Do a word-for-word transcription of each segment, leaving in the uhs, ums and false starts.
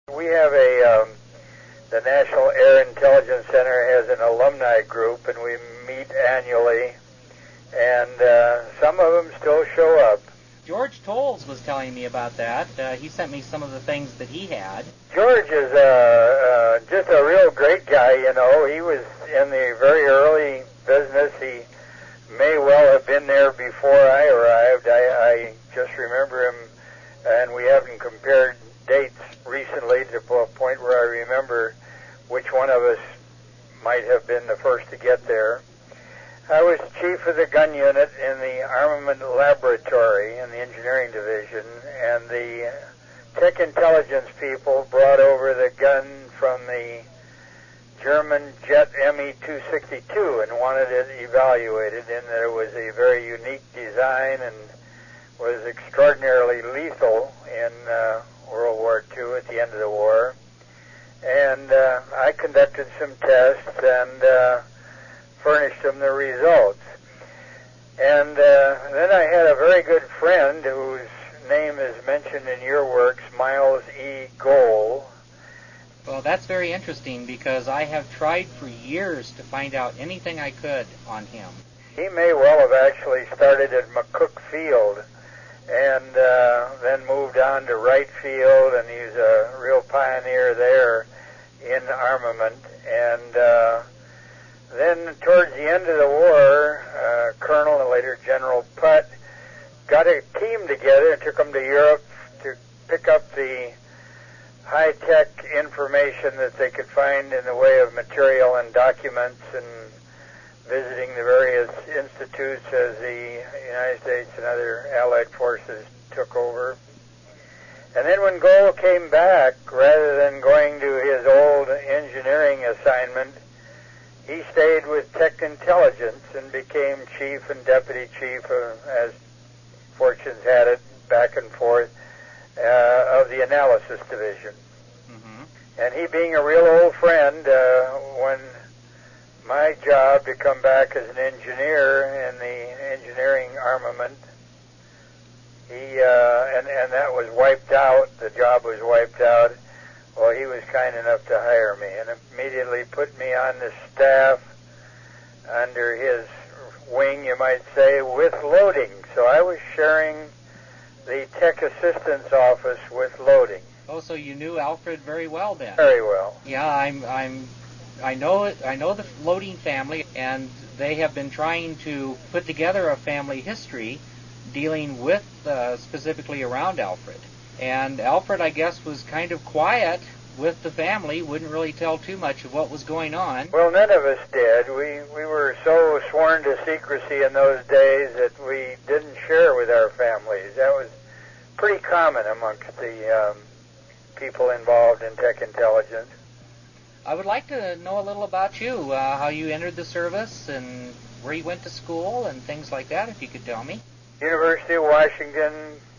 We have a, um, the National Air Intelligence Center has an alumni group, and we meet annually, and uh, some of them still show up. George Tolles was telling me about that. Uh, he sent me some of the things that he had. George is uh, uh, just a real great guy, you know. He was in the very early business. He may well have been there before I arrived. I, I just remember him, and we haven't compared dates recently to a point where I remember which one of us might have been the first to get there. I was chief of the gun unit in the armament laboratory in the engineering division, and the tech intelligence people brought over the gun from the German jet M E two sixty-two and wanted it evaluated, in that it was a very unique design and was extraordinarily lethal in uh, World War Two at the end of the war. And uh, I conducted some tests and uh, furnished them the results. And uh, then I had a very good friend whose name is mentioned in your works, Miles E. Gohl. Well, that's very interesting, because I have tried for years to find out anything I could on him. He may well have actually started at McCook Field and uh, then moved on to Wright Field, and he's a real pioneer there in armament. And uh, then towards the end of the war, uh, Colonel and later General Putt got a team together and took them to Europe to pick up the high-tech information that they could find in the way of material and documents, and visiting the various institutes as the United States and other Allied forces took over. And then when Gohl came back, rather than going to his old engineering assignment, he stayed with Tech Intelligence and became chief and deputy chief, of, as fortunes had it, back and forth, uh, of the analysis division. Mm-hmm. And he, being a real old friend, uh, when my job to come back as an engineer in the engineering armament, he uh, and and that was wiped out. The job was wiped out. Well, he was kind enough to hire me and immediately put me on the staff under his wing, you might say, with loading. So I was sharing the tech assistance office with loading. Oh, so you knew Alfred very well then? Very well. Yeah, I'm I'm I know it. I know the Loading family, and they have been trying to put together a family history dealing with uh, specifically around Alfred. And Alfred, I guess, was kind of quiet with the family, wouldn't really tell too much of what was going on. Well, none of us did. We we were so sworn to secrecy in those days that we didn't share with our families. That was pretty common amongst the um, people involved in tech intelligence. I would like to know a little about you, uh, how you entered the service and where you went to school and things like that, if you could tell me. University of Washington,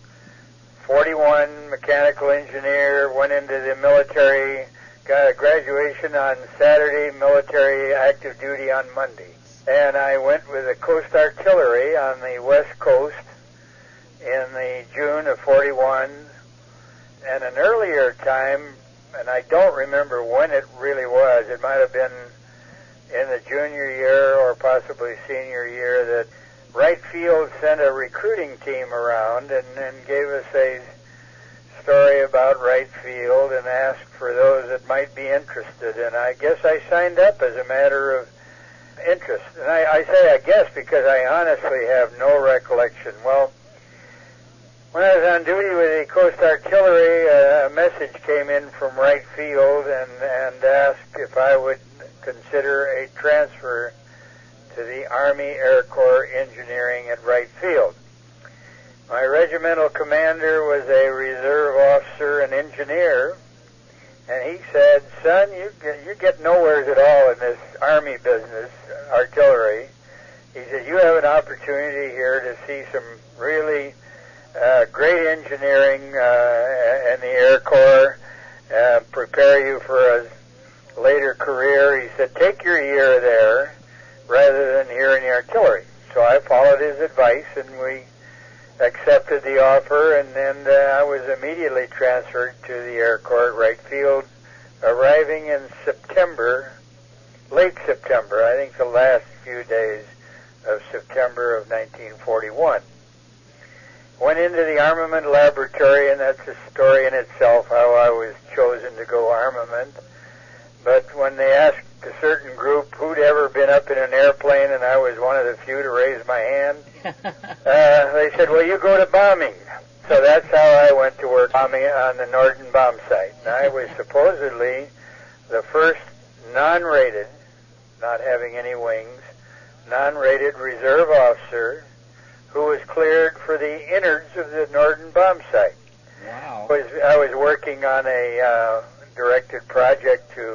forty-one, mechanical engineer, went into the military, got a graduation on Saturday, military active duty on Monday. And I went with the Coast Artillery on the West Coast in the June of forty-one. And an earlier time, and I don't remember when it really was, it might have been in the junior year or possibly senior year, that Wright Field sent a recruiting team around and, and gave us a story about Wright Field and asked for those that might be interested. And I guess I signed up as a matter of interest. And I, I say I guess because I honestly have no recollection. Well, when I was on duty with the Coast Artillery, uh, a message came in from Wright Field and, and asked if I would consider a transfer to the Army Air Corps Engineering at Wright Field. My regimental commander was a reserve officer and engineer, and he said, son, you get, you get nowhere at all in this Army business, artillery. He said, you have an opportunity here to see some really uh, great engineering uh, in the Air Corps, uh, prepare you for a later career. He said, take your year there rather than here in the artillery. So I followed his advice, and we accepted the offer, and then uh, I was immediately transferred to the Air Corps at Wright Field, arriving in September, late September, I think the last few days of September of nineteen forty-one. Went into the armament laboratory, and that's a story in itself, how I was chosen to go armament. But when they asked a certain group who'd ever been up in an airplane, and I was one of the few to raise my hand, uh, they said, well, you go to bombing. So that's how I went to work bombing on the Norden bomb site. And I was supposedly the first non-rated, not having any wings, non-rated reserve officer who was cleared for the innards of the Norden bomb site. Wow. I was, I was working on a uh, directed project to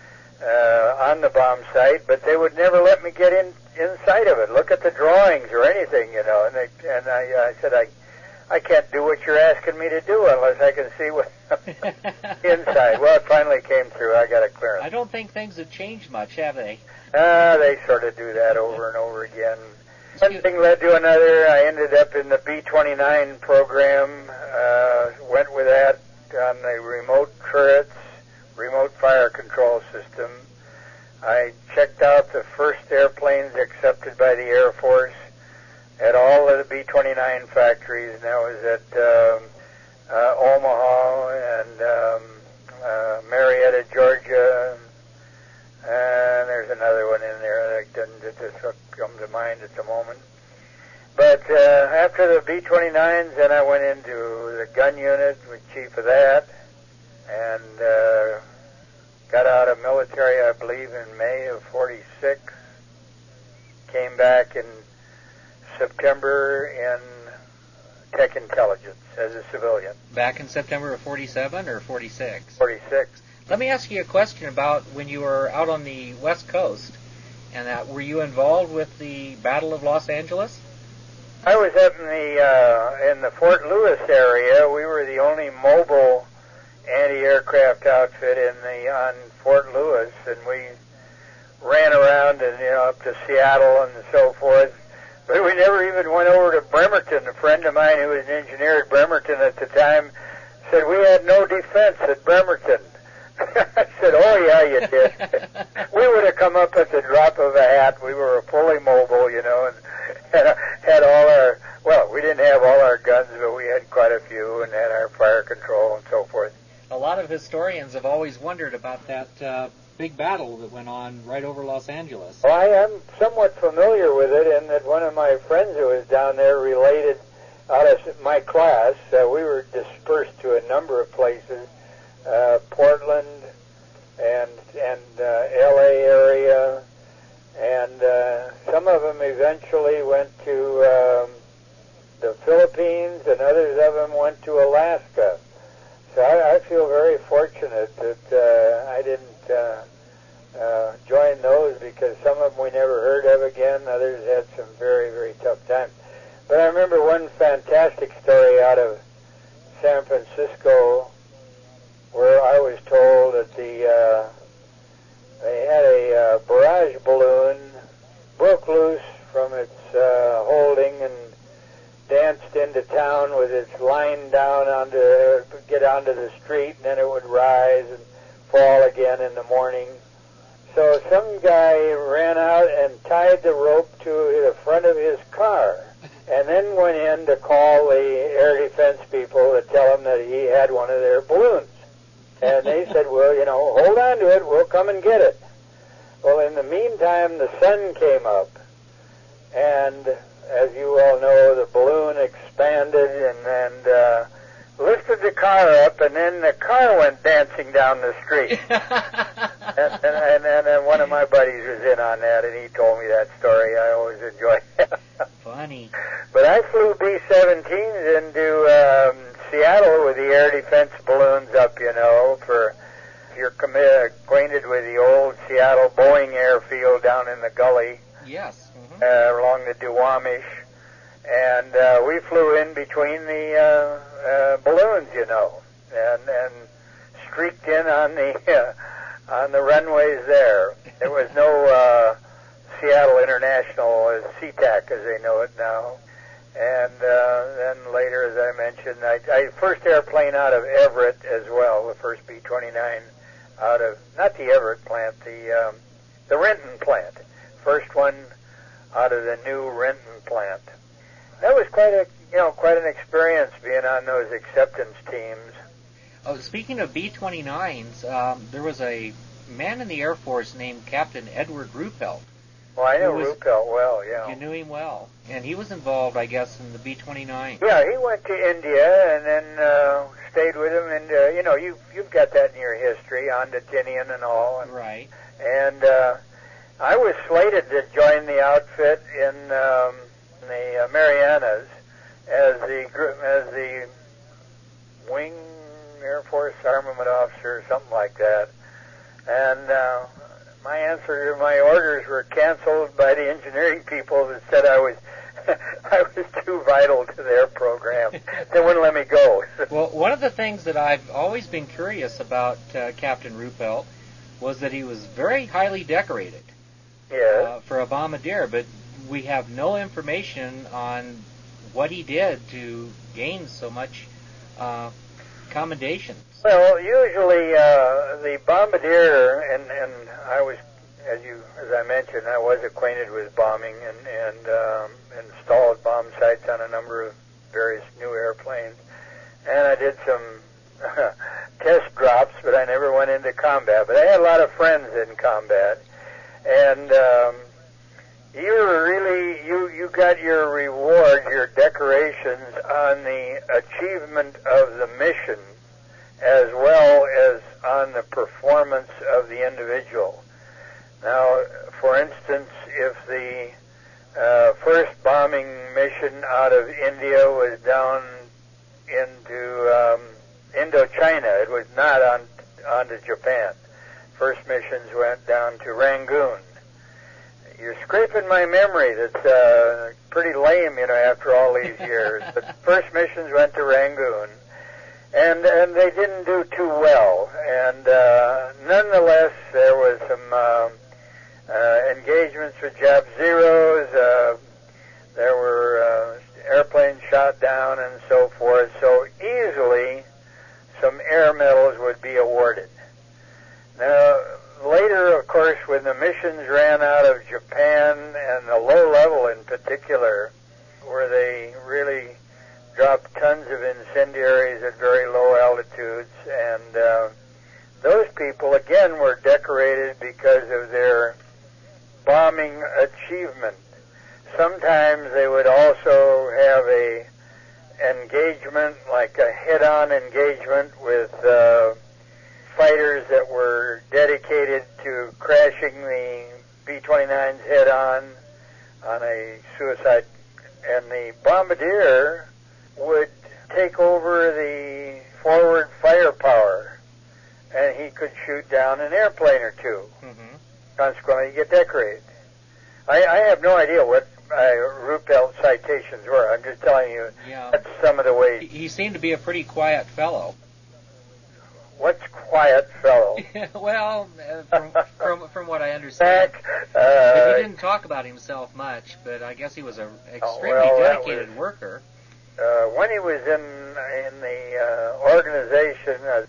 uh, on the bomb site, but they would never let me get in inside of it, look at the drawings or anything, you know. And, they, and I, I said, I, I can't do what you're asking me to do unless I can see what inside. Well, it finally came through. I got a clearance. I don't think things have changed much, have they? Uh, they sort of do that over and over again. One thing led to another. I ended up in the B twenty-nine program, uh, went with that on the remote turrets, remote fire control system. I checked out the first airplanes accepted by the Air Force at all of the B twenty-nine factories, and that was at um, uh, Omaha and um, uh, Marietta, Georgia, and there's another one in there that doesn't just come to mind at the moment. But uh, after the B twenty-nines, then I went into the gun unit, was chief of that, and uh, got out of military, I believe, in May of forty-six. Came back in September in Tech Intelligence as a civilian. Back in September of forty-seven or forty-six? forty-six. Let me ask you a question about when you were out on the West Coast, and that were you involved with the Battle of Los Angeles? I was up in the uh, in the Fort Lewis area. We were the only mobile anti-aircraft outfit in the on Fort Lewis, and we ran around and you know up to Seattle and so forth. But we never even went over to Bremerton. A friend of mine who was an engineer at Bremerton at the time said we had no defense at Bremerton. I said, oh, yeah, you did. We would have come up at the drop of a hat. We were fully mobile, you know, and had, had all our, well, we didn't have all our guns, but we had quite a few and had our fire control and so forth. A lot of historians have always wondered about that uh, big battle that went on right over Los Angeles. Well, I am somewhat familiar with it in that one of my friends who was down there related out of my class. Uh, we were dispersed to a number of places. Uh, Portland and and uh, L A area, and uh, some of them eventually went to um, the Philippines, and others of them went to Alaska. So I, I feel very fortunate that uh, I didn't uh, uh, join those, because some of them we never heard of again. Others had some very, very tough times. But I remember one fantastic story out of San Francisco, where I was told that the uh, they had a uh, barrage balloon broke loose from its uh, holding and danced into town with its line down onto get onto the street, and then it would rise and fall again in the morning. So some guy ran out and tied the rope to the front of his car, and then went in to call the air defense people to tell them that he had one of their balloons. And they said, well, you know, hold on to it, we'll come and get it. Well, in the meantime, the sun came up, and as you all know, the balloon expanded and, and uh, lifted the car up, and then the car went dancing down the street. and, and, and, and, and one of my buddies was in on that, and he told me that story. I always enjoy it. Funny. But I flew B seventeens into um, Seattle with the air defense balloons up, you know, for, if you're com- acquainted with the old Seattle Boeing airfield down in the gully. Yes. Mm-hmm. Uh, along the Duwamish. And uh, we flew in between the uh, uh, balloons, you know, and, and streaked in on the uh, on the runways there. There was no uh, Seattle International, uh, SeaTac as they know it now. And uh, then later, as I mentioned, I, I first airplane out of Everett as well, the first B twenty-nine out of, not the Everett plant, the um, the Renton plant. First one out of the new Renton plant. That was quite a, you know, quite an experience being on those acceptance teams. Oh, speaking of B twenty-nines, um, there was a man in the Air Force named Captain Edward Ruppelt. Well, I know was, Ruppelt well, yeah. You knew him well. And he was involved, I guess, in the B twenty-nine. Yeah, he went to India and then uh, stayed with him. And, uh, you know, you, you've got that in your history, on to Tinian and all. And, right. And uh, I was slated to join the outfit in um, the uh, Marianas as the as the wing Air Force armament officer or something like that. And uh, my answer to my orders were canceled by the engineering people that said I was I was too vital to their program. They wouldn't let me go. Well, one of the things that I've always been curious about uh, Captain Ruppelt was that he was very highly decorated. Yes. Uh, for a bombardier, but we have no information on what he did to gain so much uh, commendations. Well, usually uh, the bombardier, and, and I was, as you as I mentioned, I was acquainted with bombing and, and um, installed bomb sites on a number of various new airplanes, and I did some test drops, but I never went into combat. But I had a lot of friends in combat. And um, you were really, you, you got your reward, your decorations on the achievement of the mission as well as on the performance of the individual. Now, for instance, if the uh, first bombing mission out of India was down into um, Indochina, it was not on onto Japan. First missions went down to Rangoon. You're scraping my memory. That's uh, pretty lame, you know, after all these years. But first missions went to Rangoon, and and they didn't do too well. And uh, nonetheless, there was some uh, uh, engagements with Jap Zeros. Uh, there were uh, airplanes shot down and so forth. So easily, some air medals would be awarded. Now, later, of course, when the missions ran out of Japan, and the low level in particular, where they really dropped tons of incendiaries at very low altitudes, and uh, those people, again, were decorated because of their bombing achievement. Sometimes they would also have a engagement, like a head-on engagement with uh, fighters that were dedicated to crashing the B twenty-nines head-on on a suicide, and the bombardier would take over the forward firepower, and he could shoot down an airplane or two. Mm-hmm. Consequently, you get decorated. I, I have no idea what uh, Ruppelt citations were. I'm just telling you yeah. that's some of the ways. He, he seemed to be a pretty quiet fellow. What's quiet fellow? Well, uh, from, from from what I understand, uh, he didn't talk about himself much, but I guess he was an extremely oh, well, dedicated was, worker. Uh, when he was in in the uh, organization, uh,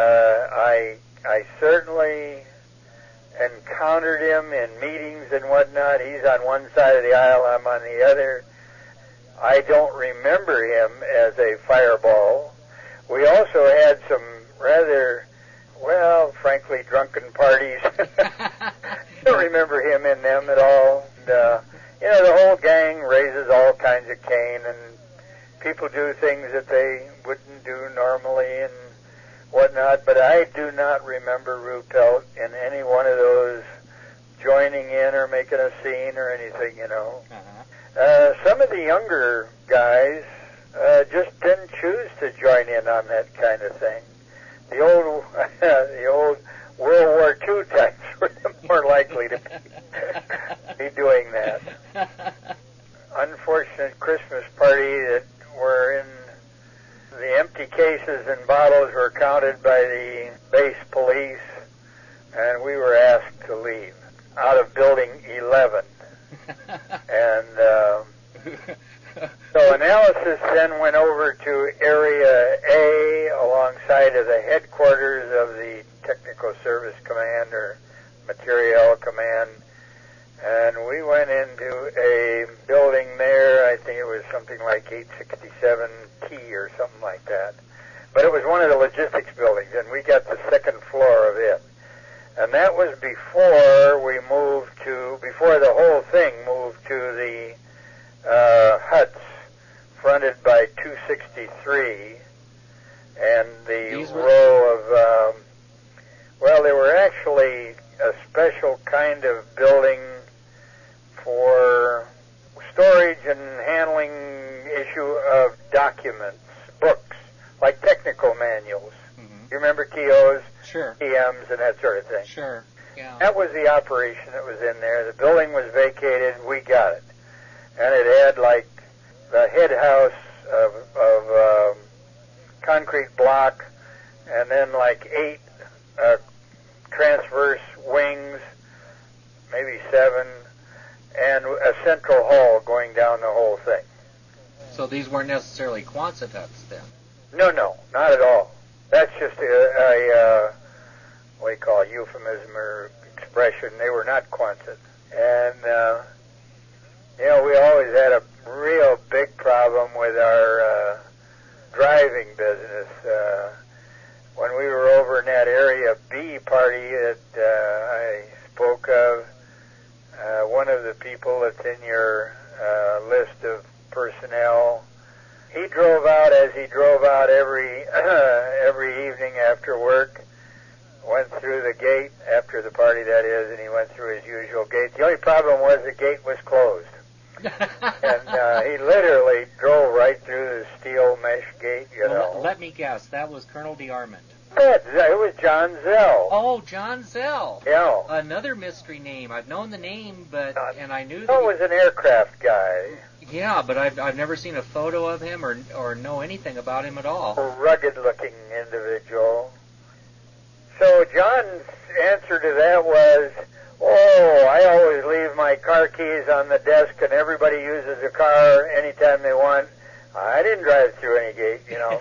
I I certainly encountered him in meetings and whatnot. He's on one side of the aisle, I'm on the other. I don't remember him as a fireball. We also had some rather, well, frankly, drunken parties. I don't remember him in them at all. And, uh, you know, the whole gang raises all kinds of cane, and people do things that they wouldn't do normally and whatnot, but I do not remember Ruppelt in any one of those joining in or making a scene or anything, you know. Uh-huh. Uh, some of the younger guys uh, just didn't choose to join in on that kind of thing. The old, the old World War Two types were more likely to be, be doing that. Unfortunate Christmas party that were in the empty cases and bottles were counted by the base police, and we were asked to leave out of building eleven. And uh, So analysis then went over to Area A alongside of the headquarters of the Technical Service Command or Materiel Command. And we went into a building there, I think it was something like eight sixty-seven T or something like that. But it was one of the logistics buildings, and we got the second floor of it. And that was before we moved to, before the whole thing moved to the uh, huts fronted by two sixty-three and the row of, um, well, they were actually a special kind of building for storage and handling issue of documents, books, like technical manuals. Mm-hmm. You remember T Os? Sure. P Ms and that sort of thing. Sure. Yeah. That was the operation that was in there. The building was vacated. We got it. And it had like the head house of, of um, concrete block and then like eight uh, transverse wings, maybe seven, and a central hall going down the whole thing. So these weren't necessarily Quonset huts then? No, no, not at all. That's just a, a uh, what do you call it, euphemism or expression. They were not Quonset. And, uh, you know, we always had a real big problem with our uh, driving business. Uh, when we were over in that Area B party that uh, I spoke of, uh, one of the people that's in your uh, list of personnel, he drove out as he drove out every every evening after work, went through the gate, after the party that is, and he went through his usual gate. The only problem was the gate was closed. and uh, he literally drove right through the steel mesh gate, you well, know. Let me guess, that was Colonel DeArmond. It was John Zell. Oh, John Zell. Yeah. Another mystery name. I've known the name, but uh, and I knew that Zell he was an aircraft guy. Yeah, but I've I've never seen a photo of him or or know anything about him at all. A rugged-looking individual. So John's answer to that was, "Oh, I always leave my car keys on the desk, and everybody uses the car anytime they want. I didn't drive through any gate, you know."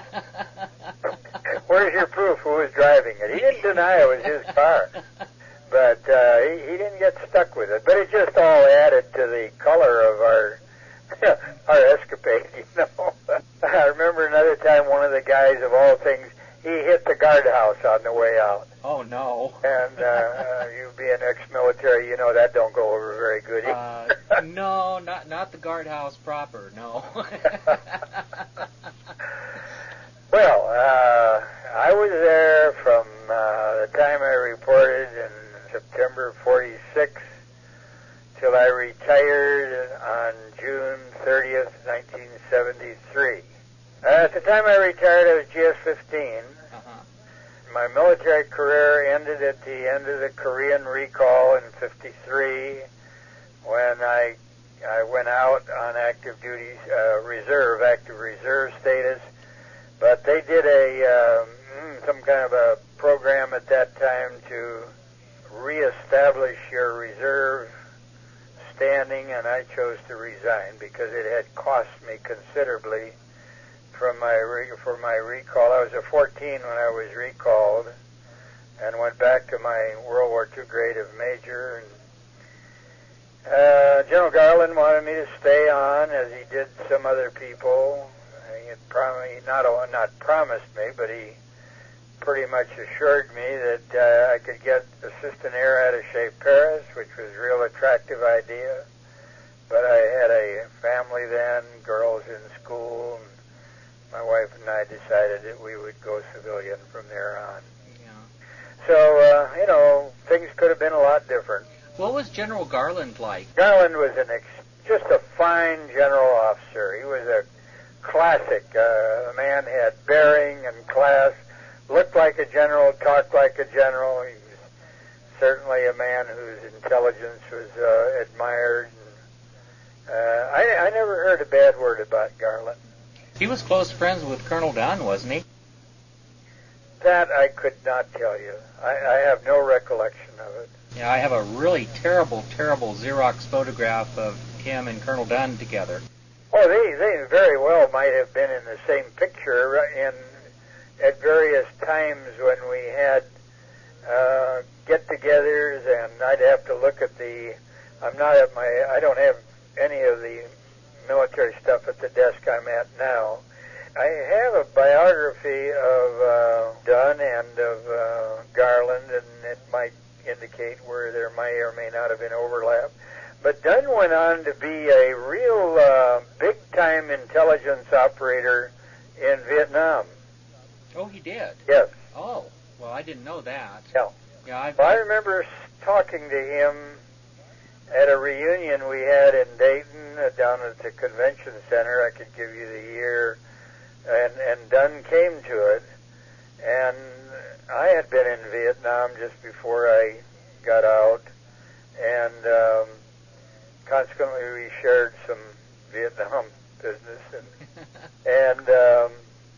Where's your proof who was driving it? He didn't deny it was his car. But uh, he, he didn't get stuck with it. But it just all added to the color of our our escapade, you know. I remember another time one of the guys, of all things, he hit the guardhouse on the way out. Oh, no. And uh, you being ex-military, you know that don't go over very good. uh, no, not not the guardhouse proper, no. Well, uh, I was there from uh, the time I reported in September forty-six till I retired on June thirtieth, nineteen seventy-three. Uh, at the time I retired, I was G S fifteen. Uh-huh. My military career ended at the end of the Korean recall in fifty-three when I I went out on active duty, uh, reserve, active reserve status. But they did a um, some kind of a program at that time to reestablish your reserve standing, and I chose to resign because it had cost me considerably from my re- for my recall. I was a fourteen when I was recalled, and went back to my World War Two grade of major. And uh, General Garland wanted me to stay on, as he did some other people. He had prom- he not not promised me, but he pretty much assured me that uh, I could get assistant air attaché Paris, which was a real attractive idea. But I had a family then, girls in school, and my wife and I decided that we would go civilian from there on. Yeah. So, uh, you know, things could have been a lot different. What was General Garland like? Garland was an ex- just a fine general officer. He was a classic. Uh, the man had bearing and class, looked like a general, talked like a general. He was certainly a man whose intelligence was uh, admired. And, uh, I, I never heard a bad word about Garland. He was close friends with Colonel Dunn, wasn't he? That I could not tell you. I, I have no recollection of it. Yeah, I have a really terrible, terrible Xerox photograph of him and Colonel Dunn together. Oh, they they very well might have been in the same picture in at various times when we had uh, get-togethers, and I'd have to look at the. I'm not at my. I don't have any of the military stuff at the desk I'm at now. I have a biography of uh, Dunn and of uh, Garland, and it might indicate where there may or may not have been overlap. But Dunn went on to be a real uh, big-time intelligence operator in Vietnam. Oh, he did? Yes. Oh, well, I didn't know that. Yeah. Yeah, I've, well, I remember talking to him at a reunion we had in Dayton uh, down at the convention center. I could give you the year. And, and Dunn came to it, and I had been in Vietnam just before I got out, and um, consequently we shared some Vietnam business, and, and um,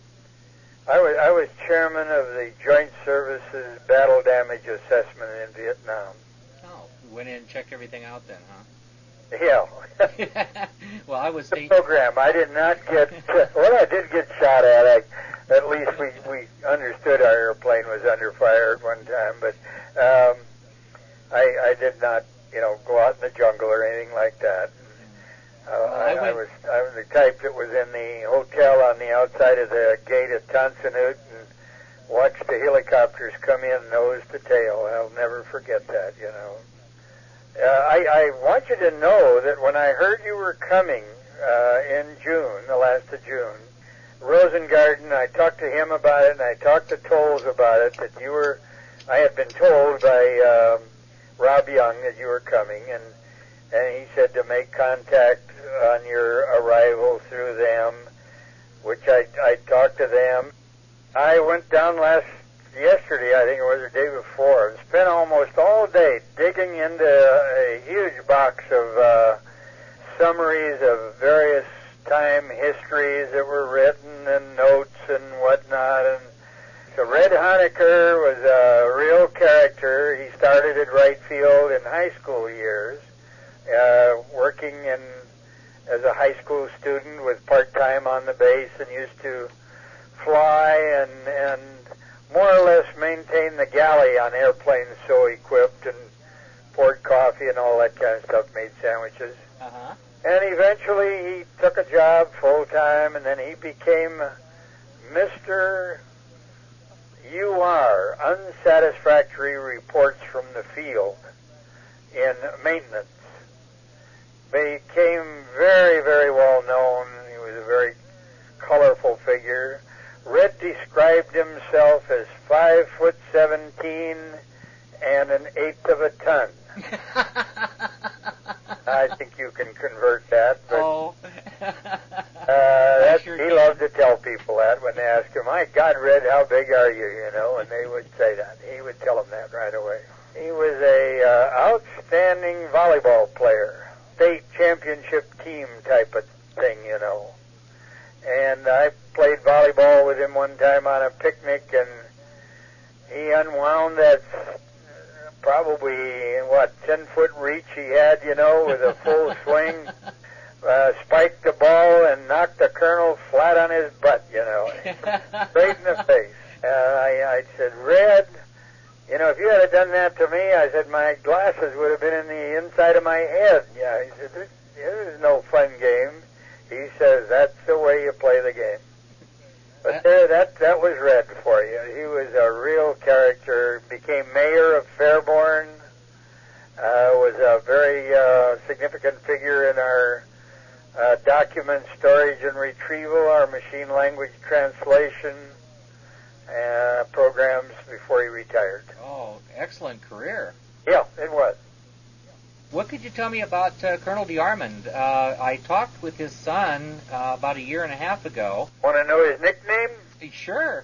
I was I was chairman of the Joint Services Battle Damage Assessment in Vietnam. Oh, you went in and checked everything out then, huh? Yeah. Well, I was the state- program. I did not get. Well, I did get shot at. I, at least we we understood our airplane was under fire at one time, but um, I I did not, you know, go out in the jungle or anything like that. Uh, well, I, I, I was I was the type that was in the hotel on the outside of the gate at Tonsanut and watched the helicopters come in nose to tail. I'll never forget that. You know. Uh, I, I want you to know that when I heard you were coming uh, in June, the last of June, Rosengarten, I talked to him about it, and I talked to Tolles about it, that you were, I had been told by um, Rob Young that you were coming, and, and he said to make contact on your arrival through them, which I, I talked to them. I went down last yesterday, I think it was the day before, and spent almost all day digging into a huge box of uh, summaries of various time histories that were written and notes and whatnot. And so Red Honecker was a real character. He started at Wright Field in high school years, uh, working in as a high school student with part-time on the base, and used to fly and and more or less maintain the galley on airplanes so equipped, and poured coffee and all that kind of stuff, made sandwiches. Uh-huh. And eventually he took a job full-time, and then he became Mister U R, Unsatisfactory Reports from the Field, in maintenance. Became very, very well known. He was a very colorful figure. Red described himself as five foot seventeen and an eighth of a ton. I think you can convert that. But, oh. uh, that, sure he can. loved to tell people that when they asked him, "My God, Red, how big are you?" You know, and they would say that. He would tell them that right away. He was a uh, outstanding volleyball player, state championship team type of thing, you know. And I played volleyball with him one time on a picnic, and he unwound that probably, what, ten-foot reach he had, you know, with a full swing, uh, spiked the ball and knocked the colonel flat on his butt, you know, straight in the face. And I, I said, Red, you know, if you had done that to me, I said, my glasses would have been in the inside of my head. Yeah, he said, this, this is no fun game. He says, that's the way you play the game. But there, that that was Red for you. He was a real character. Became mayor of Fairborn. Uh, was a very uh, significant figure in our uh, document storage and retrieval, our machine language translation uh, programs before he retired. Oh, excellent career. Yeah, it was. What could you tell me about uh, Colonel DeArmond? Uh, I talked with his son uh, about a year and a half ago. Want to know his nickname? Sure.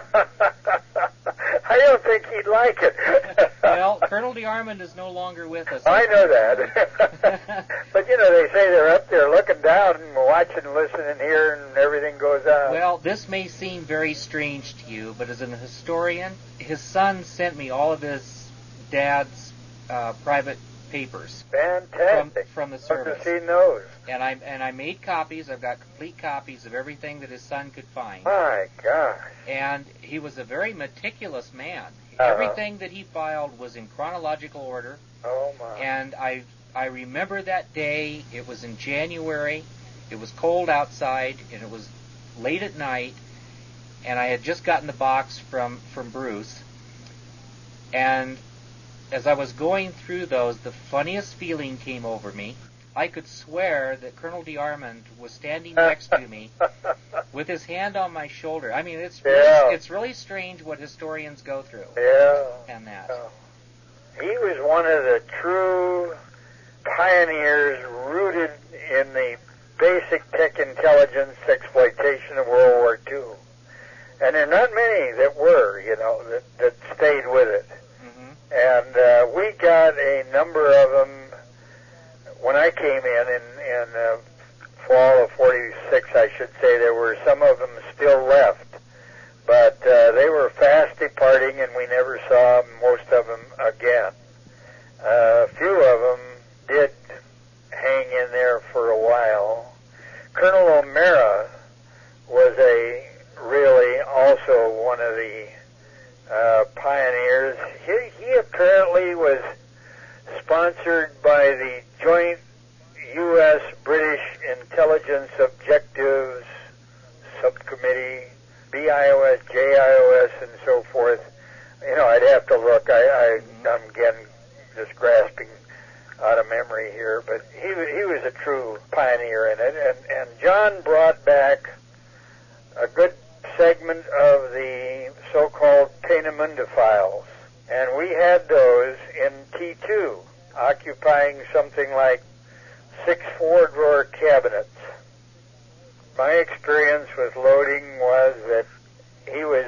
I don't think he'd like it. Well, Colonel DeArmond is no longer with us. I know that. But, you know, they say they're up there looking down and watching, listening here, and everything goes on. Well, this may seem very strange to you, but as an historian, his son sent me all of his dad's uh, private papers Fantastic. from, from the I've service. seen those. And I and I made copies. I've got complete copies of everything that his son could find. My gosh. And he was a very meticulous man. Uh-huh. Everything that he filed was in chronological order. Oh, my. And I I remember that day. It was in January. It was cold outside, and it was late at night. And I had just gotten the box from, from Bruce. And as I was going through those, the funniest feeling came over me. I could swear that Colonel DeArmond was standing next to me with his hand on my shoulder. I mean, it's really, Yeah. it's really strange what historians go through. Yeah. And that. Oh. He was one of the true pioneers rooted in the basic tech intelligence exploitation of World War Two. And there are not many that were, you know, that, that stayed with it. Mm-hmm. And uh, we got a number of them when I came in, in, in uh, fall of forty-six, I should say. There were some of them still left. But uh, they were fast departing, and we never saw most of them again. Uh, a few of them did hang in there for a while. Colonel O'Mara was a really also one of the uh, pioneers. He, he apparently was sponsored by the Joint U S British Intelligence Objectives Subcommittee, B I O S, J I O S, and so forth. You know, I'd have to look. I, I, I'm again just grasping out of memory here, but he he was a true pioneer in it. And, and John brought back a good segment of the so-called Peenemünde files, and we had those in T two, occupying something like six four-drawer cabinets. My experience with loading was that he was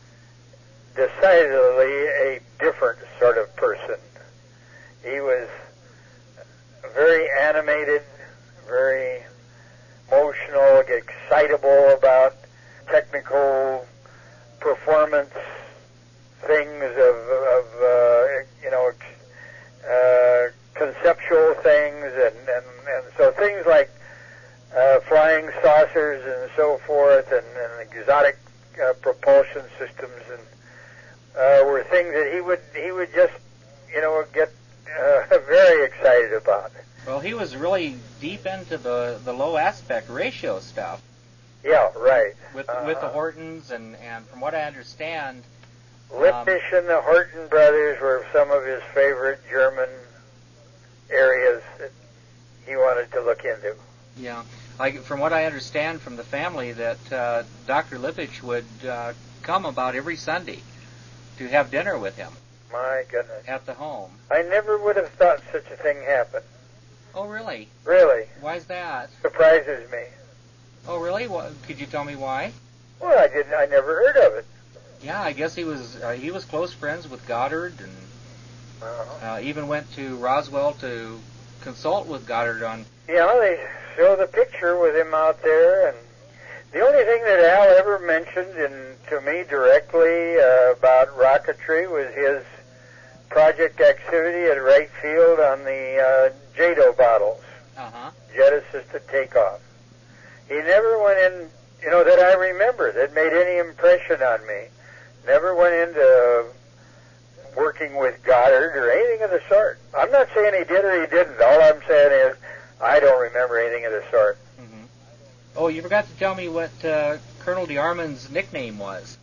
decidedly a different sort of person. He was very animated, very emotional, excitable about technical performance things of, of uh, you know, uh, conceptual things, and, and, and so things like uh, flying saucers and so forth, and, and exotic uh, propulsion systems, and uh, were things that he would he would just you know get uh, very excited about. Well, he was really deep into the, the low aspect ratio stuff. Yeah, right. With uh, with the Hortons, and, and from what I understand, Lippisch um, and the Horton brothers were some of his favorite German areas that he wanted to look into. Yeah, I, from what I understand from the family, that uh, Doctor Lippisch would uh, come about every Sunday to have dinner with him. My goodness. At the home. I never would have thought such a thing happened. Oh, really? Really. Why's that? Surprises me. Oh, really? What, could you tell me why? Well, I didn't. I never heard of it. Yeah, I guess he was uh, he was close friends with Goddard, and uh-huh. uh, even went to Roswell to consult with Goddard on. Yeah, they show the picture with him out there, and the only thing that Al ever mentioned in, to me directly uh, about rocketry was his project activity at Wright Field on the uh, JATO bottles, uh-huh. jet assisted takeoff. He never went in, you know, that I remember, that made any impression on me. Never went into working with Goddard or anything of the sort. I'm not saying he did or he didn't. All I'm saying is I don't remember anything of the sort. Mm-hmm. Oh, you forgot to tell me what uh, Colonel DeArmond's nickname was.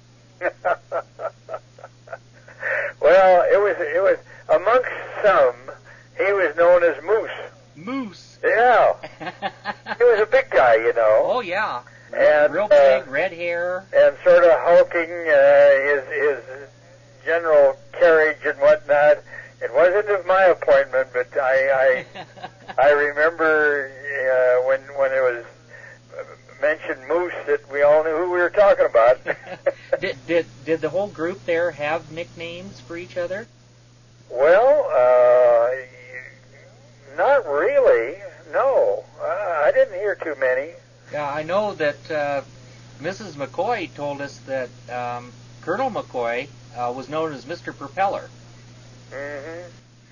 Well, it was it was amongst some, he was known as Moose. Moose. Yeah. He was a big guy, you know. Oh yeah. And, real big, uh, red hair, and sort of hulking. Uh, his his general carriage and whatnot. It wasn't of my appointment, but I I, I remember uh, when when it was mentioned Moose that we all knew who we were talking about. did did did the whole group there have nicknames for each other? Well, uh, not really. No, uh, I didn't hear too many. Yeah, I know that uh, Missus McCoy told us that um, Colonel McCoy uh, was known as Mister Propeller. Mm-hmm.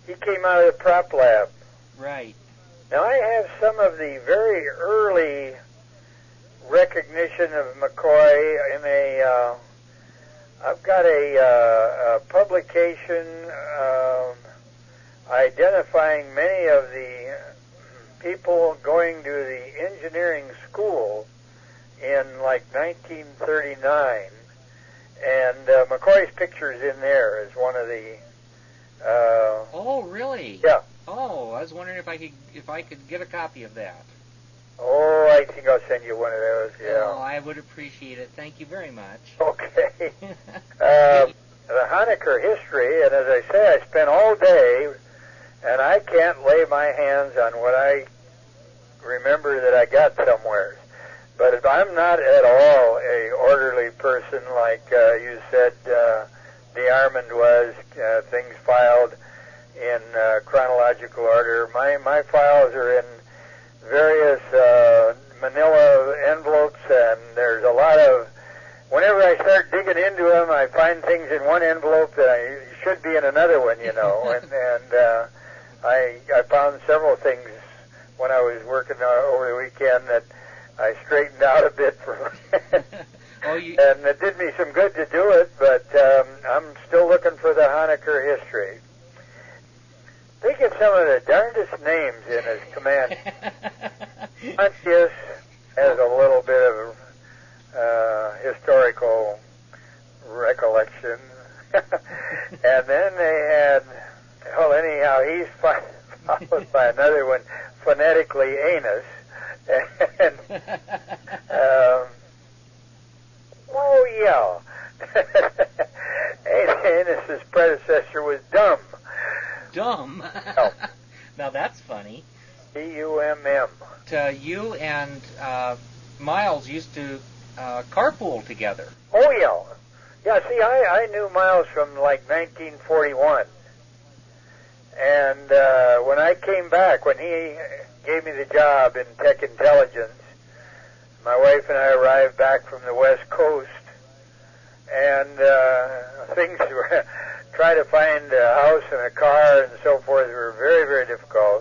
He came out of the prop lab. Right. Now, I have some of the very early recognition of McCoy in a, uh, I've got a, uh, a publication um, identifying many of the people going to the engineering school in like nineteen thirty-nine, and uh, McCoy's picture's in there as one of the. Uh, oh, really? Yeah. Oh, I was wondering if I could if I could get a copy of that. Oh, I think I'll send you one of those. Yeah. Oh, I would appreciate it. Thank you very much. Okay. uh, the Honaker history, and as I say, I spent all day, and I can't lay my hands on what I remember that I got somewhere. But if I'm not at all a orderly person, like uh, you said, uh, DeArmond was, uh, things filed in uh, chronological order. My my files are in various uh, manila envelopes, and there's a lot of. Whenever I start digging into them, I find things in one envelope that I should be in another one, you know. and and uh, I I found several things when I was working uh, over the weekend that I straightened out a bit for. oh, you... And it did me some good to do it, but um, I'm still looking for the Honaker history. Think of some of the darndest names in his command. Pontius has a little bit of uh, historical recollection. And then they had, well, anyhow, he's followed by another one, phonetically Anus. And, um, oh, yeah. Anus's predecessor was Dumb. Dumb? Oh. Now that's funny. D U M M. Uh, you and uh, Miles used to uh, carpool together. Oh, yeah. Yeah, see, I, I knew Miles from like nineteen forty-one. And uh, when I came back, when he gave me the job in Tech Intelligence, my wife and I arrived back from the West Coast, and uh, things were, try to find a house and a car and so forth were very, very difficult.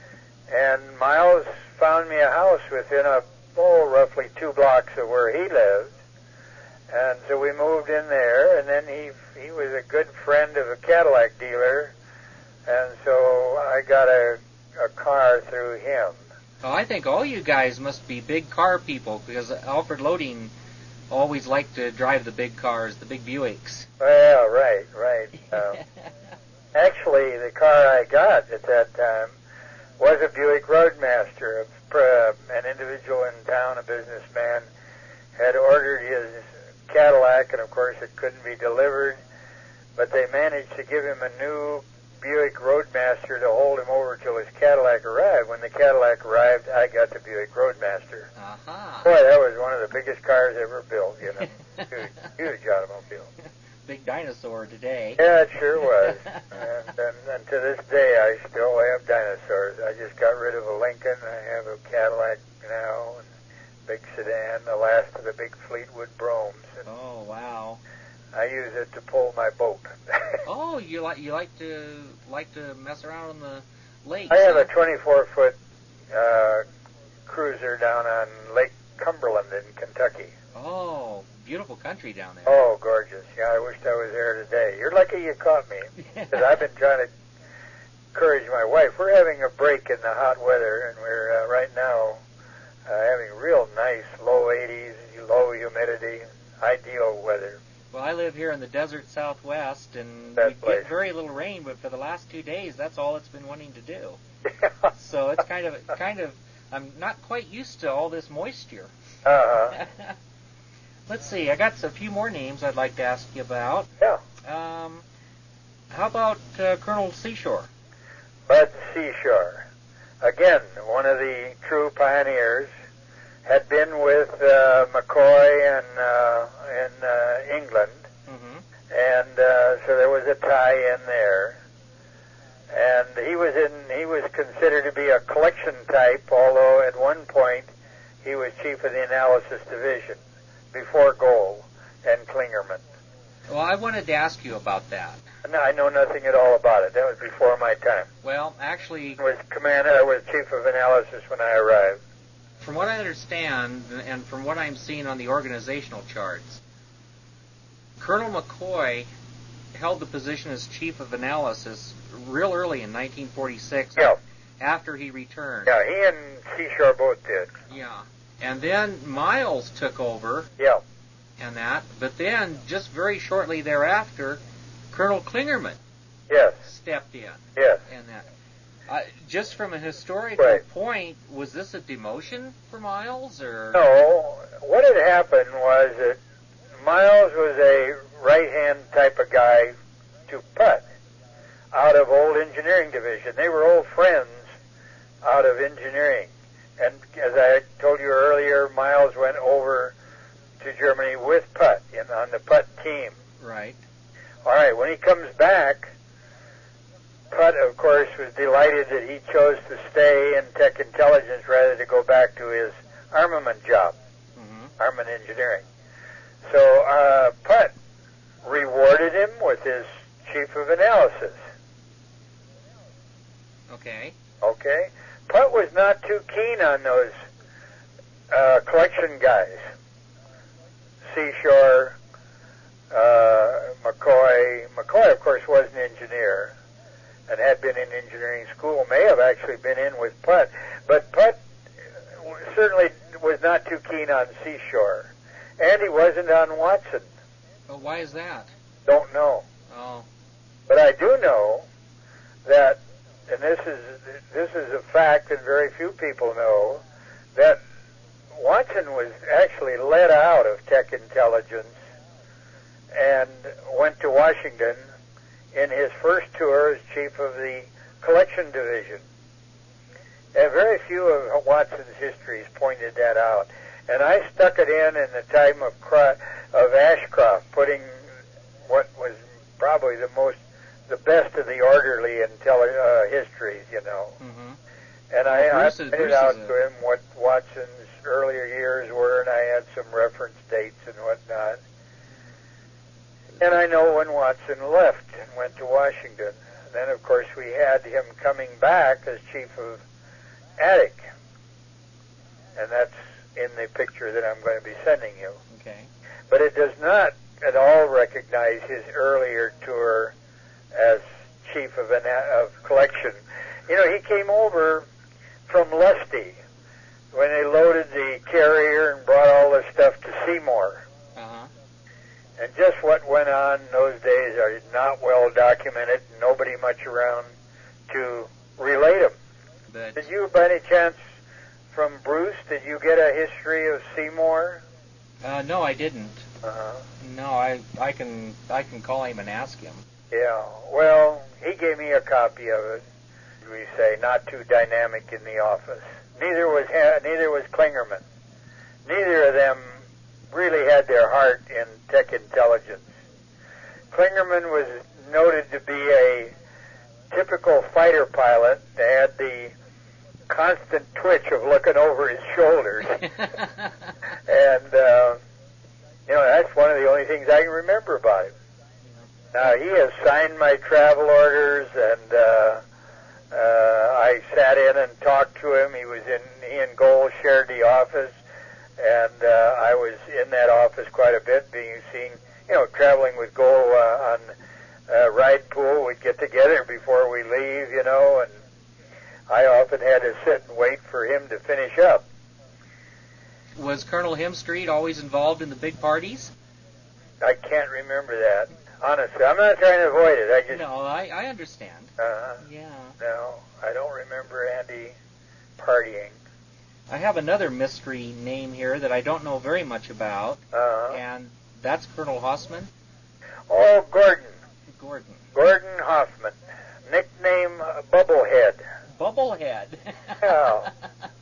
And Miles found me a house within a, oh, roughly two blocks of where he lived. And so we moved in there, and then he he was a good friend of a Cadillac dealer, and so I got a, a car through him. Well, I think all you guys must be big car people, because Alfred Loading always liked to drive the big cars, the big Buicks. Well, right, right. Um, actually, the car I got at that time was a Buick Roadmaster. A, an individual in town, a businessman, had ordered his Cadillac, and of course it couldn't be delivered, but they managed to give him a new Buick Roadmaster to hold him over till his Cadillac arrived. When the Cadillac arrived, I got the Buick Roadmaster. Uh-huh. Boy, that was one of the biggest cars ever built, you know. huge, huge automobile. Big dinosaur today. Yeah, it sure was. and, and, and to this day, I still have dinosaurs. I just got rid of a Lincoln. I have a Cadillac now, and big sedan, the last of the big Fleetwood Bromes. And oh, wow. I use it to pull my boat. Oh, you like you like to like to mess around on the lake. I have huh? a twenty-four foot uh, cruiser down on Lake Cumberland in Kentucky. Oh, beautiful country down there. Oh, gorgeous. Yeah, I wished I was there today. You're lucky you caught me, because I've been trying to encourage my wife. We're having a break in the hot weather, and we're uh, right now uh, having real nice low eighties, low humidity, ideal weather. Well, I live here in the desert Southwest, and That we place. get very little rain, but for the last two days, that's all it's been wanting to do. So it's kind of, kind of, I'm not quite used to all this moisture. Uh-huh. Let's see, I got a few more names I'd like to ask you about. Yeah. Um, how about uh, Colonel Seashore? Bud Seashore. Again, one of the true pioneers. Had been with uh, McCoy in, uh, in uh, England, mm-hmm. and uh, so there was a tie in there. And he was in. He was considered to be a collection type, although at one point he was chief of the analysis division before Gold and Klingerman. Well, I wanted to ask you about that. No, I know nothing at all about it. That was before my time. Well, actually, I was commander, I was chief of analysis when I arrived. from what I understand, and from what I'm seeing on the organizational charts, Colonel McCoy held the position as chief of analysis real early in nineteen forty-six. Yeah. After he returned. Yeah, he and Seashore both did. Yeah. And then Miles took over. Yeah. And that. But then, just very shortly thereafter, Colonel Klingerman Yes. stepped in. Yes. And that. Uh, just from a historical Right. point, was this a demotion for Miles, or? No, what had happened was that Miles was a right-hand type of guy to Putt out of old engineering division. They were old friends out of engineering. And as I told you earlier, Miles went over to Germany with Putt in, on the Putt team. Right. All right, when he comes back, Putt, of course, was delighted that he chose to stay in tech intelligence rather than go back to his armament job, Mm-hmm. armament engineering. So uh, Putt rewarded him with his chief of analysis. Okay. Okay? Putt was not too keen on those uh, collection guys. Seashore, uh, McCoy. McCoy, of course, was an engineer and had been in engineering school, may have actually been in with Putt. But Putt certainly was not too keen on Seashore. And he wasn't on Watson. Well, why is that? Don't know. Oh. But I do know that, and this is this is a fact that very few people know, that Watson was actually let out of tech intelligence and went to Washington in his first tour as chief of the collection division. And very few of Watson's histories pointed that out. And I stuck it in in the time of Cro- of Ashcroft, putting what was probably the most, the best of the orderly intelli- uh, histories, you know. Mm-hmm. And I, Well, I Bruce is- pointed Bruce out is a- to him what Watson's earlier years were, and I had some reference dates and whatnot. And I know when Watson left and went to Washington. Then, of course, we had him coming back as chief of Attic. And that's in the picture that I'm going to be sending you. Okay. But it does not at all recognize his earlier tour as chief of, an, of collection. You know, he came over from Lusty when they loaded the carrier and brought all the stuff to Seymour. Uh-huh. And just what went on in those days are not well documented, nobody much around to relate them. But Did you, by any chance, from Bruce, did you get a history of Seymour? uh, no, I didn't. Uh-huh. No, I I can I can call him and ask him. Yeah, well, he gave me a copy of it. We say not too dynamic in the office. Neither was ha- neither was Klingerman. Neither of them really had their heart in tech intelligence. Klingerman was noted to be a typical fighter pilot. They had the constant twitch of looking over his shoulders, and uh, you know that's one of the only things I can remember about him. Now, he has signed my travel orders, and uh, uh, I sat in and talked to him. He was in, he and Gold shared the office, and uh, I was in that office quite a bit, being seen, you know, traveling with Gold uh, on uh, ride pool. We'd get together before we leave, you know, and I often had to sit and wait for him to finish up. Was Colonel Hemstreet always involved in the big parties? I can't remember that. Honestly, I'm not trying to avoid it. I just, No, I, I understand. uh, Yeah. no, I don't remember Andy partying. I have another mystery name here that I don't know very much about, Uh-huh. and that's Colonel Hossman. Oh, Gordon. Gordon. Gordon Hoffman. Nickname uh, Bubblehead. Bubblehead. Yeah.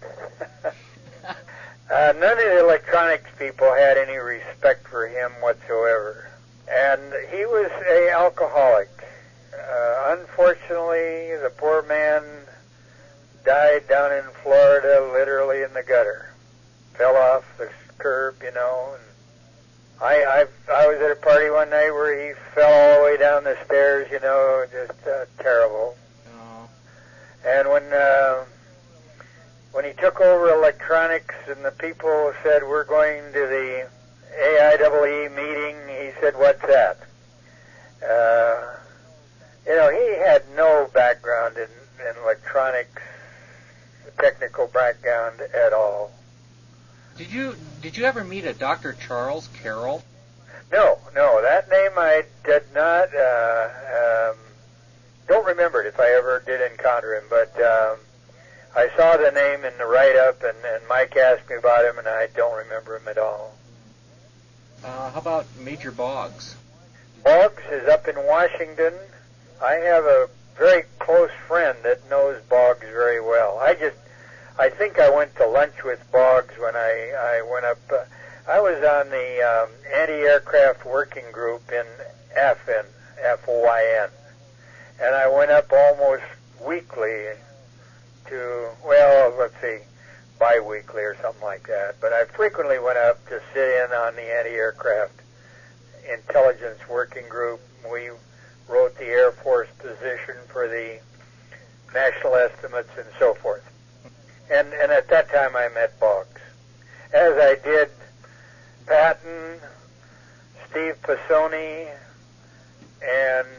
uh, none of the electronics people had any respect for him whatsoever. And he was a alcoholic. Uh, unfortunately, the poor man died down in Florida, literally in the gutter. Fell off the curb, you know. And I, I, I was at a party one night where he fell all the way way down the stairs, you know, just uh, terrible. Oh. And when uh, when he took over electronics and the people said, we're going to the A I E E meeting, he said, what's that? Uh, you know, he had no background in, in electronics, technical background at all. Did you did you ever meet a Doctor Charles Carroll? No, no, that name I did not, uh, um, don't remember it if I ever did encounter him, but um, I saw the name in the write-up, and, and Mike asked me about him, and I don't remember him at all. Uh, how about Major Boggs? Boggs is up in Washington. I have a very close friend that knows Boggs very well. I just, I think I went to lunch with Boggs when I, I went up. Uh, I was on the um, anti-aircraft working group in F N, F O Y N, and I went up almost weekly to, well, let's see, bi-weekly or something like that. But I frequently went up to sit in on the anti-aircraft intelligence working group. We wrote the Air Force position for the national estimates and so forth. And, and at that time I met Boggs, as I did Patton, Steve Pisoni, and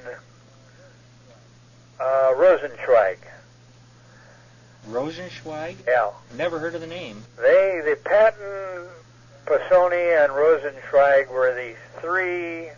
uh, Rosenzweig. Rosenzweig? Yeah. Never heard of the name. They, the Patton, Pisoni, and Rosenzweig were the three,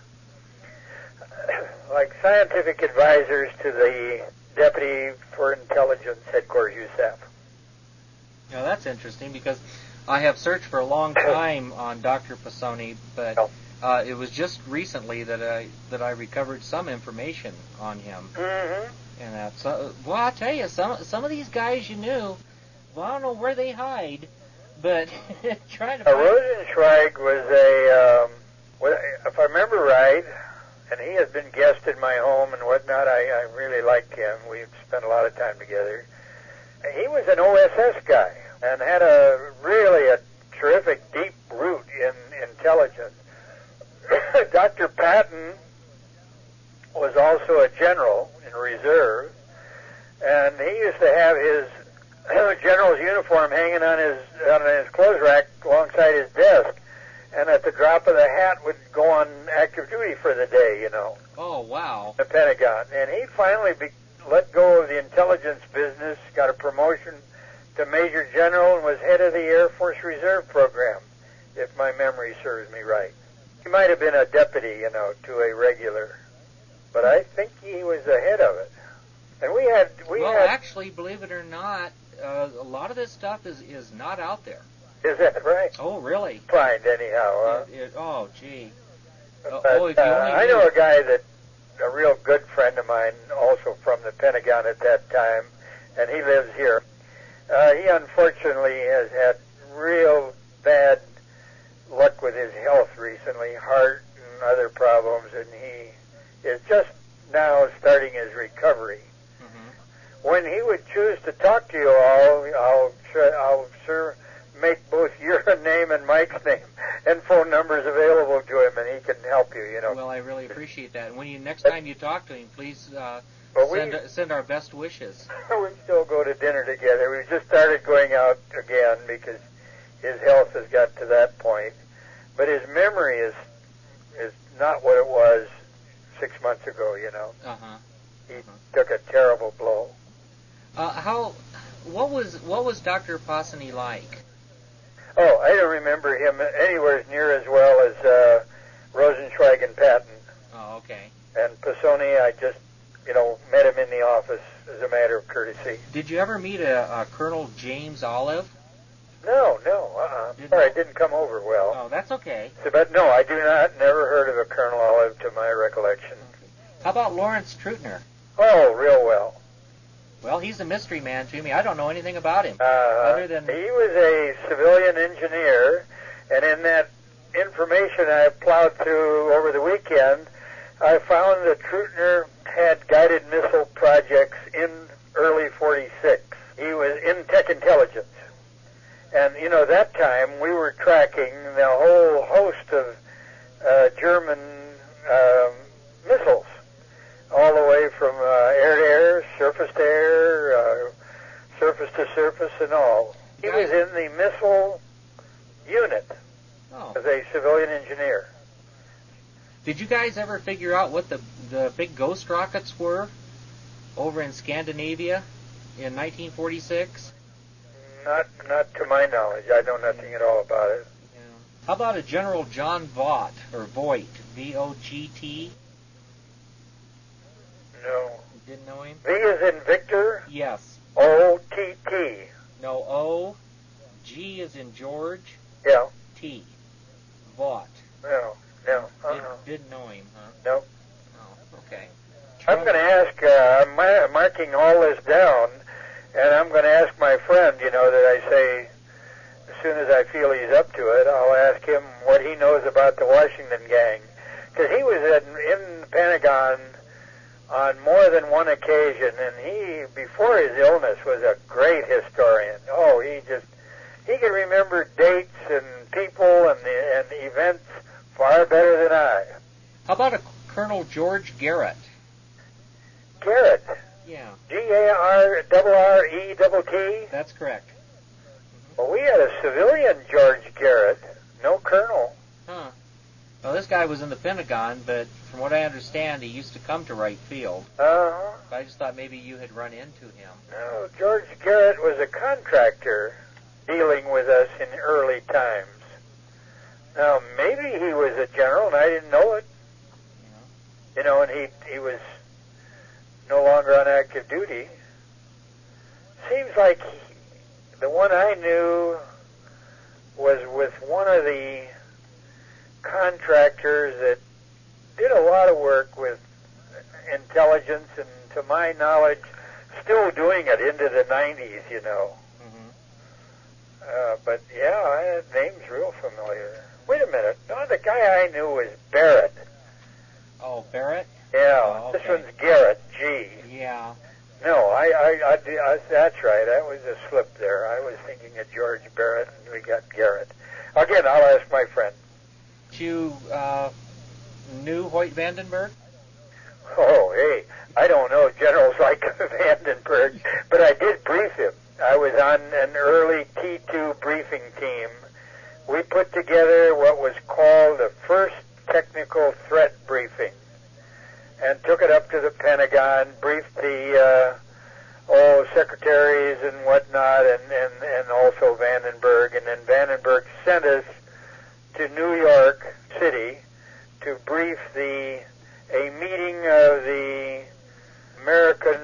like, scientific advisors to the Deputy for Intelligence Headquarters, U S A F. Now that's interesting because I have searched for a long time on Doctor Pisoni, but uh, it was just recently that I that I recovered some information on him. Mm-hmm. And that, so, well, I'll tell you, some some of these guys you knew, well, I don't know where they hide, but trying to. Uh, find... Rosenzweig was a, um, well, if I remember right, and he has been guest in my home and whatnot. I, I really like him. We've spent a lot of time together. He was an O S S guy and had a really a terrific deep root in intelligence. Doctor Patton was also a general in reserve, and he used to have his general's uniform hanging on his on his clothes rack alongside his desk, and at the drop of the hat would go on active duty for the day, you know. Oh, wow. The Pentagon. And he finally be, let go of the intelligence business, got a promotion to Major General, and was head of the Air Force Reserve Program, if my memory serves me right. He might have been a deputy, you know, to a regular, but I think he was the head of it. And we had... We well, had, actually, believe it or not, uh, a lot of this stuff is, is not out there. Is that right? Oh, really? Find anyhow, huh? It, it, oh, gee. But, oh, if you uh, only I knew. know a guy that, a real good friend of mine, also from the Pentagon at that time, and he lives here. Uh, he unfortunately has had real bad luck with his health recently, heart and other problems, and he is just now starting his recovery. Mm-hmm. When he would choose to talk to you all, I'll, I'll sure make both your name and Mike's name and phone numbers available to him, and he can help you, you know. Well, I really appreciate that. And when you next time you talk to him, please uh, But send, we, send our best wishes. we still go to dinner together. We just started going out again because his health has got to that point. But his memory is is not what it was six months ago, you know. Uh-huh. He uh-huh. took a terrible blow. Uh, how, what was what was Doctor Pisoni like? Oh, I don't remember him anywhere near as well as uh, Rosenzweig and Patton. Oh, okay. And Pisoni, I just, you know, met him in the office as a matter of courtesy. Did you ever meet a, a Colonel James Olive? No, no, uh-uh. Didn't- Sorry, it didn't come over well. Oh, that's okay. So, but no, I do not, never heard of a Colonel Olive to my recollection. How about Lawrence Trutner? Oh, real well. Well, he's a mystery man to me. I don't know anything about him. Uh, Other than he was a civilian engineer, and in that information I plowed through over the weekend, I found that Trutner had guided missile projects in early forty-six. He was in tech intelligence. And, you know, that time we were tracking the whole host of uh, German um, missiles to surface and all. He was in the missile unit Oh. as a civilian engineer. Did you guys ever figure out what the the big ghost rockets were over in Scandinavia in nineteen forty-six? Not, not to my knowledge. I know nothing at all about it. Yeah. How about a General John Vought, or Voigt, V O G T? No. You didn't know him? V is in Victor. Yes. O T T. No, O. G is in George. Yeah. T. Vought. No. No. Uh-uh. Didn't, didn't know him, huh? No. Oh, okay. I'm going to ask, uh, I'm mar- marking all this down, and I'm going to ask my friend, you know, that I say, as soon as I feel he's up to it, I'll ask him what he knows about the Washington gang. Because he was in, in the Pentagon on more than one occasion, and he, before his illness, was a great historian. Oh, he just, he could remember dates and people and, the, and events far better than I. How about a Colonel George Garrett? Garrett. Yeah. G A R R R E T T? That's correct. Well, we had a civilian George Garrett, no colonel. Huh. Well, this guy was in the Pentagon, but from what I understand, he used to come to Wright Field. Uh-huh. I just thought maybe you had run into him. No, George Garrett was a contractor dealing with us in early times. Now, maybe he was a general, and I didn't know it. Yeah. You know, and he he was no longer on active duty. Seems like he, the one I knew was with one of the contractors that did a lot of work with intelligence, and to my knowledge, still doing it into the nineties, you know. Mm-hmm. Uh, but yeah, that name's real familiar. Wait a minute. No, the guy I knew was Barrett. Oh, Barrett? Yeah, Oh, okay. This one's Garrett, G. Yeah. No, I, I, I, I, that's right. That was a slip there. I was thinking of George Barrett, and we got Garrett. Again, I'll ask my friend. You uh, knew Hoyt Vandenberg? Oh, hey, I don't know generals like Vandenberg, but I did brief him. I was on an early T two briefing team. We put together what was called the first technical threat briefing and took it up to the Pentagon, briefed the uh, oh, secretaries and whatnot, and, and, and also Vandenberg. And then Vandenberg sent us to New York City to brief the a meeting of the American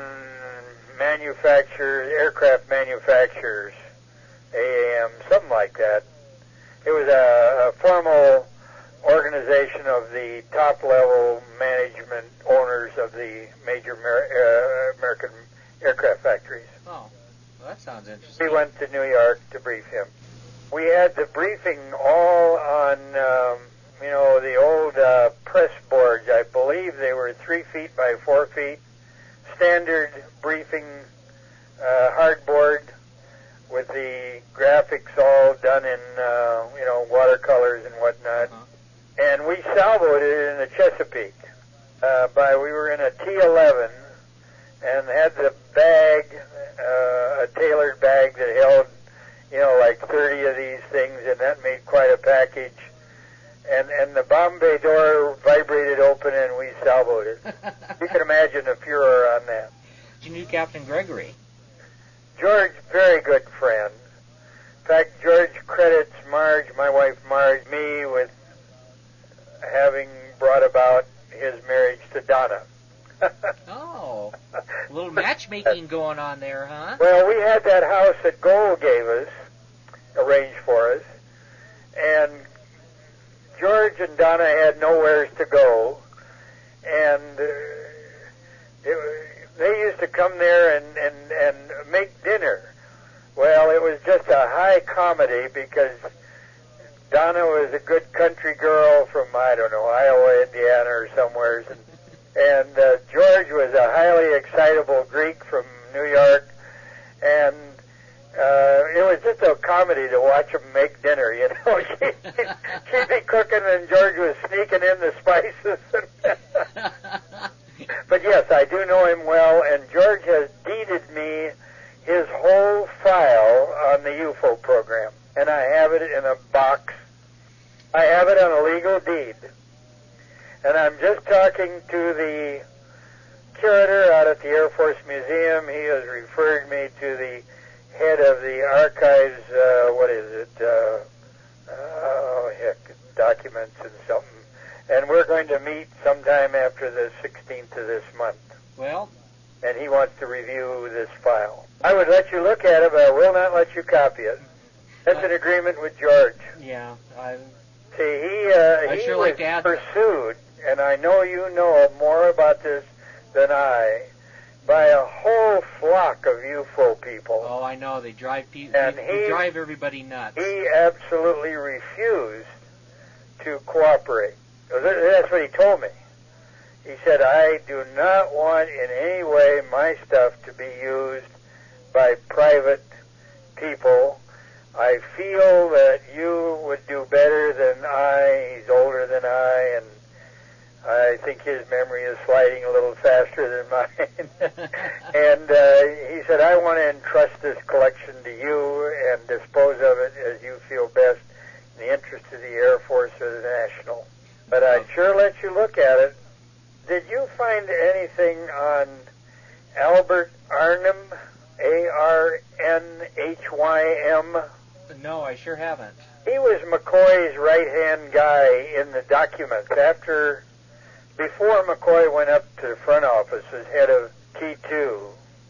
manufacturers, aircraft manufacturers, A A M, something like that. It was a, a formal organization of the top-level management owners of the major Amer- uh, American aircraft factories. Oh, well, that sounds interesting. We went to New York to brief him. We had the briefing all on, um, you know, the old uh, press boards. I believe they were three feet by four feet. Standard briefing uh, hardboard with the graphics all done in, uh, you know, watercolors and whatnot. Uh-huh. And we salvoed it in the Chesapeake. Uh, by we were in a T eleven and had the bag, uh, a tailored bag that held, you know, like thirty of these things, and that made quite a package. And and the bomb bay door vibrated open, and we salvoed it. You can imagine the furor on that. You knew Captain Gregory. George, very good friend. In fact, George credits Marge, my wife Marge, me with having brought about his marriage to Donna. Oh, a little matchmaking going on there, huh? Well, we had that house that Gold gave us, arranged for us, and George and Donna had nowheres to go, and uh, it, they used to come there and, and, and make dinner. Well, it was just a high comedy because Donna was a good country girl from, I don't know, Iowa, Indiana, or somewhere, and, and uh, George was a highly excitable Greek from New York, and uh, it was just a comedy to watch them make dinner, you know. she'd, she'd be cooking, and George was sneaking in the spices. But yes, I do know him well, and George has deeded me his whole and I have it in a box. I have it on a legal deed. And I'm just talking to the curator out at the Air Force Museum. He has referred me to the head of the archives, uh, what is it, uh, oh, heck, documents and something. And we're going to meet sometime after the sixteenth of this month. Well, and he wants to review this file. I would let you look at it, but I will not let you copy it. That's uh, an agreement with George. Yeah. I, See, he, uh, he sure was like to add pursued, and I know you know more about this than I, by a whole flock of U F O people. Oh, I know. They drive people. And they, he, they drive everybody nuts. He absolutely refused to cooperate. That's what he told me. He said, I do not want in any way my stuff to be used by private people. I feel that you would do better than I. He's older than I, and I think his memory is sliding a little faster than mine. And uh, he said, I want to entrust this collection to you and dispose of it as you feel best in the interest of the Air Force or the National. But I'd sure let you look at it. Did you find anything on Albert Arnhem, A R N H Y M? No, I sure haven't. He was McCoy's right-hand guy in the documents. After, before McCoy went up to the front office as head of T two,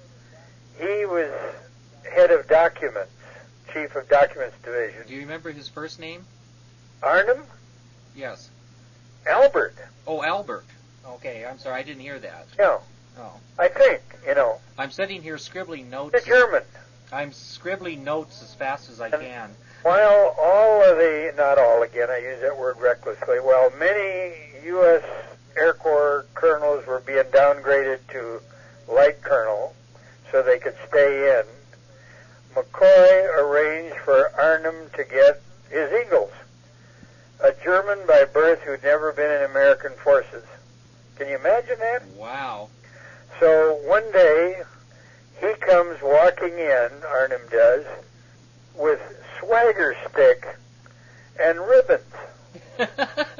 he was head of documents, chief of documents division. Do you remember his first name? Arnhem? Yes. Albert. Oh, Albert. Okay, I'm sorry, I didn't hear that. No. Oh. I think, you know. I'm sitting here scribbling notes. The German. I'm scribbling notes as fast as I and can. While all of the, not all again, I use that word recklessly, while many U S Air Corps colonels were being downgraded to light colonel so they could stay in, McCoy arranged for Arnhem to get his Eagles, a German by birth who'd never been in American forces. Can you imagine that? Wow. So one day, he comes walking in, Arnhem does, with swagger stick and ribbons.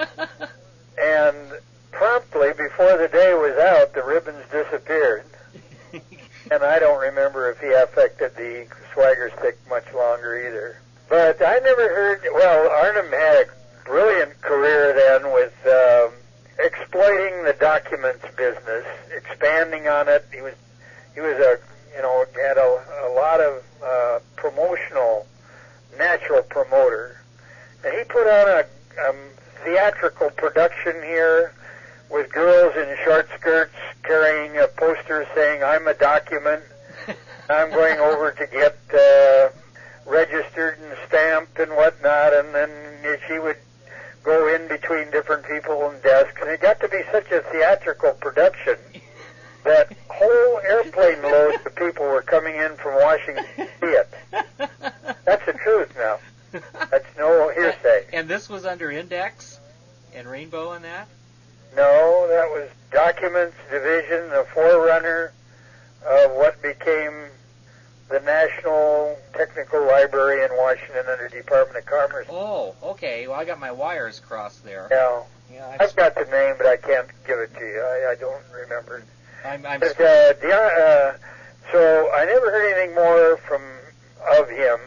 And promptly, before the day was out, the ribbons disappeared. And I don't remember if he affected the swagger stick much longer either. But I never heard, well, Arnhem had a brilliant career then with um, exploiting the documents business, expanding on it. He was, he was a, you know, had a, a lot of uh, promotional, natural promoter. And he put on a um, theatrical production here with girls in short skirts carrying a poster saying, I'm a document. I'm going over to get uh, registered and stamped and whatnot. And then she would go in between different people and desks. And it got to be such a theatrical production that whole airplane loads of people were coming in from Washington to see it. That's the truth now. That's no hearsay. And this was under Index and Rainbow and that? No, that was Documents Division, the forerunner of what became the National Technical Library in Washington under Department of Commerce. Oh, okay. Well, I got my wires crossed there. Yeah. Yeah, I've, I've got the name, but I can't give it to you. I, I don't remember. I'm, I'm but, uh, the, uh, so I never heard anything more from of him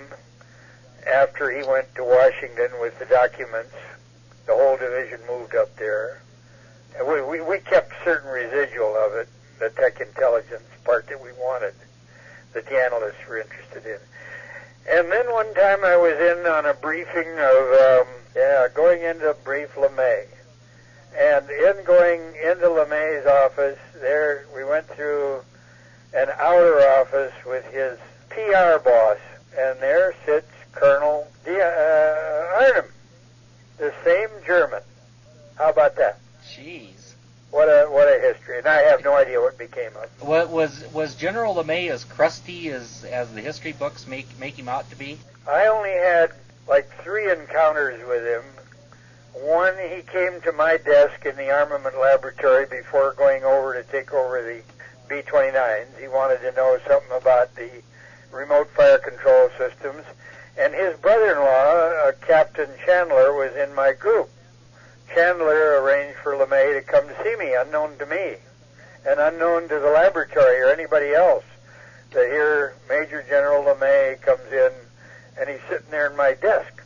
after he went to Washington with the documents. The whole division moved up there. And we, we, we kept certain residual of it, the tech intelligence part that we wanted, that the analysts were interested in. And then one time I was in on a briefing of, um, yeah, going into brief LeMay. And in going into LeMay's office, there we went through an outer office with his P R boss, and there sits Colonel D- uh, Arnhem, the same German. How about that? Jeez. What a what a history, and I have no idea what became of him. What was was General LeMay as crusty as as the history books make make him out to be? I only had like three encounters with him. One, he came to my desk in the armament laboratory before going over to take over the B twenty-nines. He wanted to know something about the remote fire control systems, And his brother-in-law, uh, Captain Chandler, was in my group. Chandler arranged for LeMay to come to see me, unknown to me, and unknown to the laboratory or anybody else. That here, Major General LeMay comes in, and he's sitting there in my desk.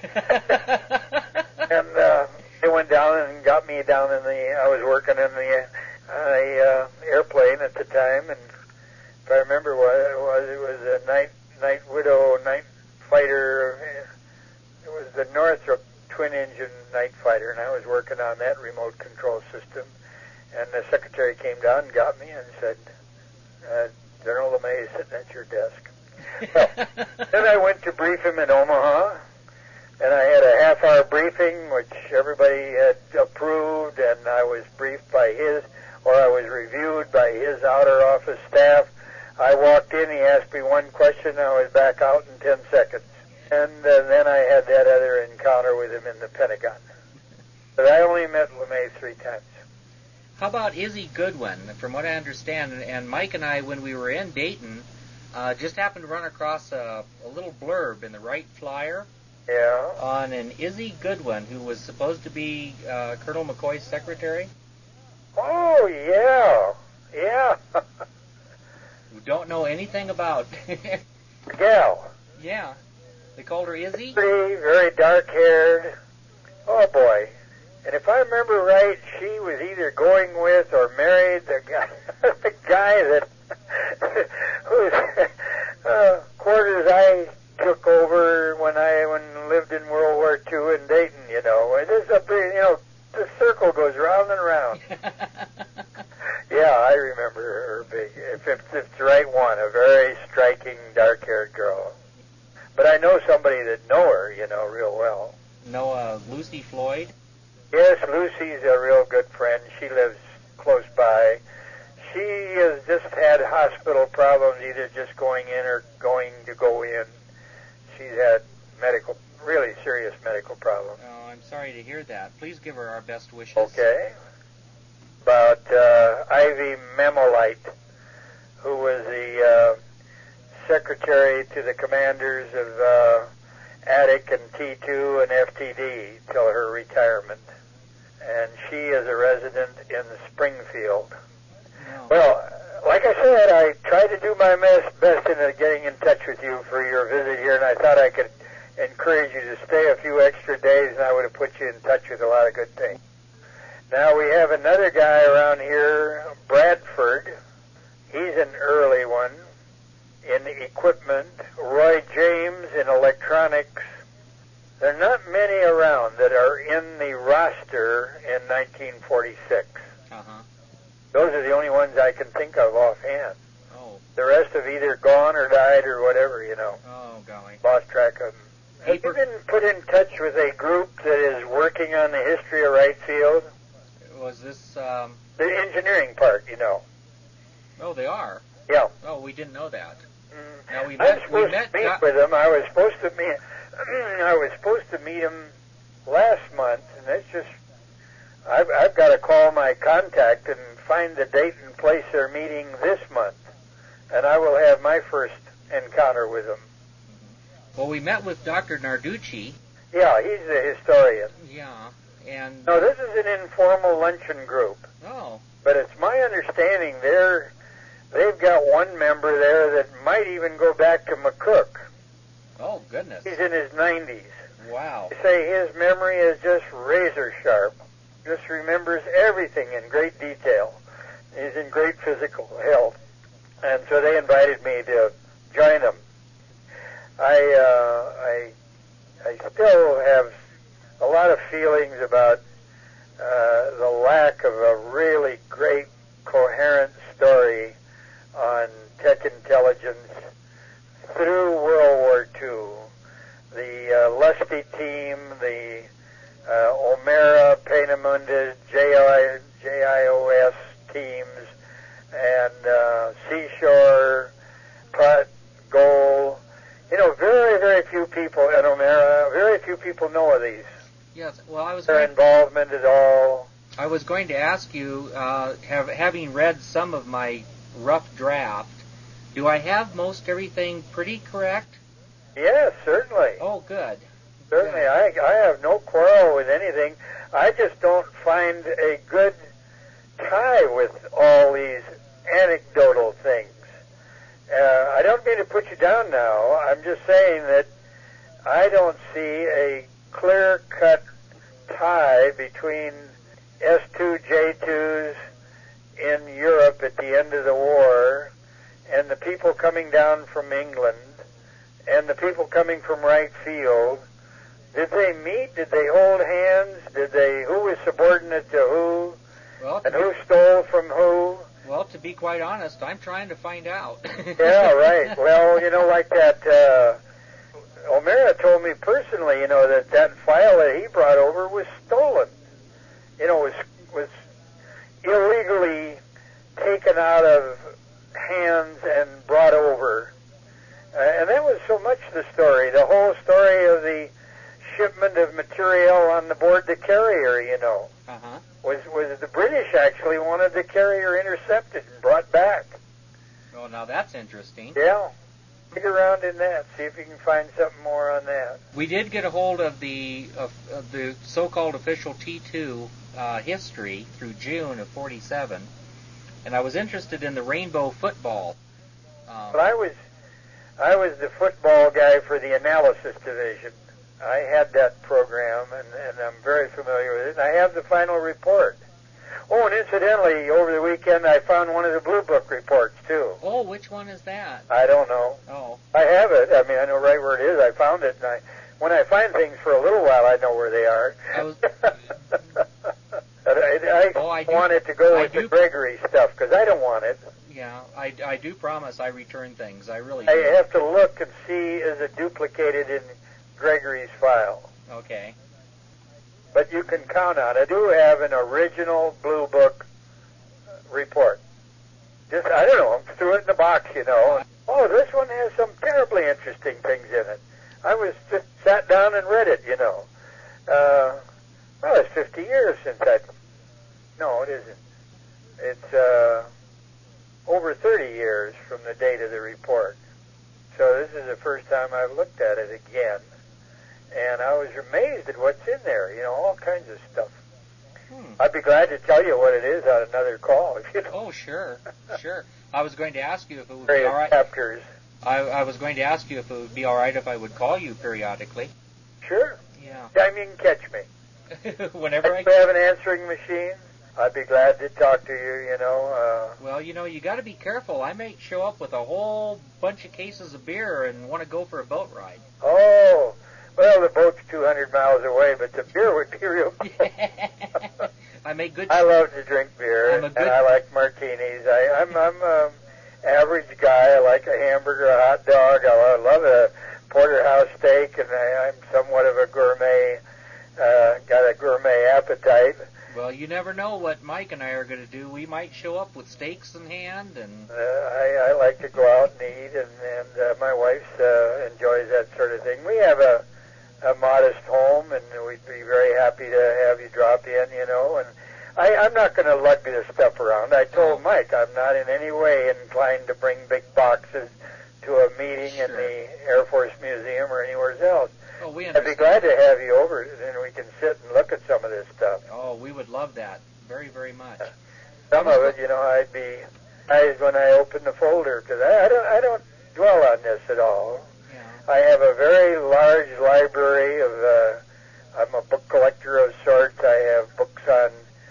And uh, they went down and got me down in the, I was working in the uh, uh, airplane at the time, and if I remember what it was, it was a Night, Night Widow, Night Fighter. It was the Northrop twin-engine Night Fighter, and I was working on that remote control system. And the secretary came down and got me and said, uh, General LeMay is sitting at your desk. Well, then I went to brief him in Omaha, and I had a half-hour briefing, which everybody had approved, and I was briefed by his, or I was reviewed by his outer office staff. I walked in, he asked me one question, I was back out in ten seconds. And uh, then I had that other encounter with him in the Pentagon. But I only met LeMay three times. How about Izzy Goodwin? From what I understand, and Mike and I, when we were in Dayton, uh, just happened to run across a, a little blurb in the Wright Flyer yeah. on an Izzy Goodwin, who was supposed to be uh, Colonel McCoy's secretary. Oh, yeah. Yeah. Who don't know anything about. Gal. Yeah. They called her Izzy? Pretty, very dark-haired. Oh, boy. And if I remember right, she was either going with or married the guy, the guy that whose uh, quarters I took over when I when lived in World War Two in Dayton. You know, and this is a big, you know, the circle goes round and round. Yeah, I remember her big. If it's, if it's the right one, a very striking, dark-haired girl. But I know somebody that know her, you know, real well. Know uh, Lucy Floyd? Yes, Lucy's a real good friend. She lives close by. She has just had hospital problems, either just going in or going to go in. She's had medical, really serious medical problems. Oh, I'm sorry to hear that. Please give her our best wishes. Okay. About uh, Ivy Memolite, who was the uh, secretary to the commanders of uh, Attic and T two and F T D till her retirement. And she is a resident in Springfield. No. Well, like I said, I tried to do my best, best in getting in touch with you for your visit here, and I thought I could encourage you to stay a few extra days, and I would have put you in touch with a lot of good things. Now, we have another guy around here, Bradford. He's an early one in equipment. Roy James in electronics. There are not many around that are in the roster in nineteen forty-six. Uh-huh. Those are the only ones I can think of offhand. Oh. The rest have either gone or died or whatever, you know. Oh, golly. Lost track of them. Have you been put in touch with a group that is working on the history of Wright Field? Was this, um... The engineering part, you know. Oh, they are? Yeah. Oh, we didn't know that. Mm. Now, we I was met, we supposed met to meet Doc- with them. I was supposed to meet... I was supposed to meet him last month, and it's just... I've, I've got to call my contact and find the date and place they're meeting this month, and I will have my first encounter with them. Well, we met with Doctor Narducci. Yeah, he's the historian. Yeah, and... No, this is an informal luncheon group. Oh. But it's my understanding they're, they've got one member there that might even go back to McCook. Oh, goodness. He's in his nineties. Wow. They say his memory is just razor sharp. Just remembers everything in great detail. He's in great physical health. And so they invited me to join them. I, uh, I, I still have a lot of feelings about uh, the lack of a really great, coherent story on tech intelligence through World War Two. The uh, Lusty team, the uh, O'Mara, Peenemünde, J I O S teams, and uh, Seashore, Pratt, Goal. You know, very, very few people at O'Mara, very few people know of these. Yes, well, I was Their going, involvement at all. I was going to ask you, uh, have, having read some of my rough draft, do I have most everything pretty correct? Yes, certainly. Oh, good. Certainly. Good. I, I have no quarrel with anything. I just don't find a good tie with all these anecdotal things. Uh, I don't mean to put you down now. I'm just saying that I don't see a clear-cut tie between S two J twos in Europe at the end of the war and the people coming down from England and the people coming from right field. Did they meet? Did they hold hands? Did they? Who was subordinate to who? Well, and who stole from who? Well, to be quite honest, I'm trying to find out. Yeah, right. Well, you know, like that, uh, O'Mara told me personally, you know, that that file that he brought over was stolen. You know, was was illegally taken out of hands and brought over. Uh, and that was so much the story, the whole story of the shipment of material on the board the carrier, you know. Uh-huh. Was was the British actually wanted the carrier intercepted and brought back. Well, now that's interesting. Yeah. Dig around in that. See if you can find something more on that. We did get a hold of the of, of the so-called official T two uh, history through June of forty-seven, and I was interested in the rainbow football. Um, Well, I was I was the football guy for the analysis division. I had that program, and, and I'm very familiar with it. And I have the final report. Oh, and incidentally, over the weekend, I found one of the Blue Book reports, too. oh, which one is that? I don't know. Oh, I have it. I mean, I know right where it is. I found it, and I, when I find things for a little while, I know where they are. I was. But I, I, Oh, I do- want it to go I with do- the Gregory stuff, because I don't want it. Yeah, I, I do promise I return things. I really I do. have to look and see, is it duplicated in Gregory's file? Okay. But you can count on it. I do have an original Blue Book report. Just, I don't know, I threw it in the box, you know. Oh, this one has some terribly interesting things in it. I was just sat down and read it, you know. Uh, well, it's fifty years since I... No, it isn't. It's uh, over thirty years from the date of the report. So this is the first time I've looked at it again. And I was amazed at what's in there, you know, all kinds of stuff. Hmm. I'd be glad to tell you what it is on another call, if you know. Oh, sure, sure. I was going to ask you if it would be Various all right. chapters. I, I was going to ask you if it would be all right if I would call you periodically. Sure. Yeah. I mean, catch me. Whenever I. If you have an answering machine, I'd be glad to talk to you, you know. Uh, Well, you know, you got to be careful. I may show up with a whole bunch of cases of beer and want to go for a boat ride. oh, well, the boat's two hundred miles away, but the beer would be real cool. I make good. I love to drink beer, I'm a and good- I like martinis. I, I'm I'm an average guy. I like a hamburger, a hot dog. I love a porterhouse steak, and I, I'm somewhat of a gourmet. Uh, got a gourmet appetite. Well, you never know what Mike and I are going to do. We might show up with steaks in hand, and Uh, I, I like to go out and eat, and, and uh, my wife uh, enjoys that sort of thing. We have a, a modest home, and we'd be very happy to have you drop in, you know. And I, I'm not going to lug this stuff around. I told Oh. Mike I'm not in any way inclined to bring big boxes to a meeting in Sure. the Air Force Museum or anywhere else. oh, we I'd be understand. glad to have you over, and we can sit and look at some of this stuff. Oh, we would love that very, very much. Some of it, you know, I'd be surprised when I open the folder, because I, I don't, I don't dwell on this at all. Yeah. I have a very large library of. Uh, I'm a book collector of sorts. I have books on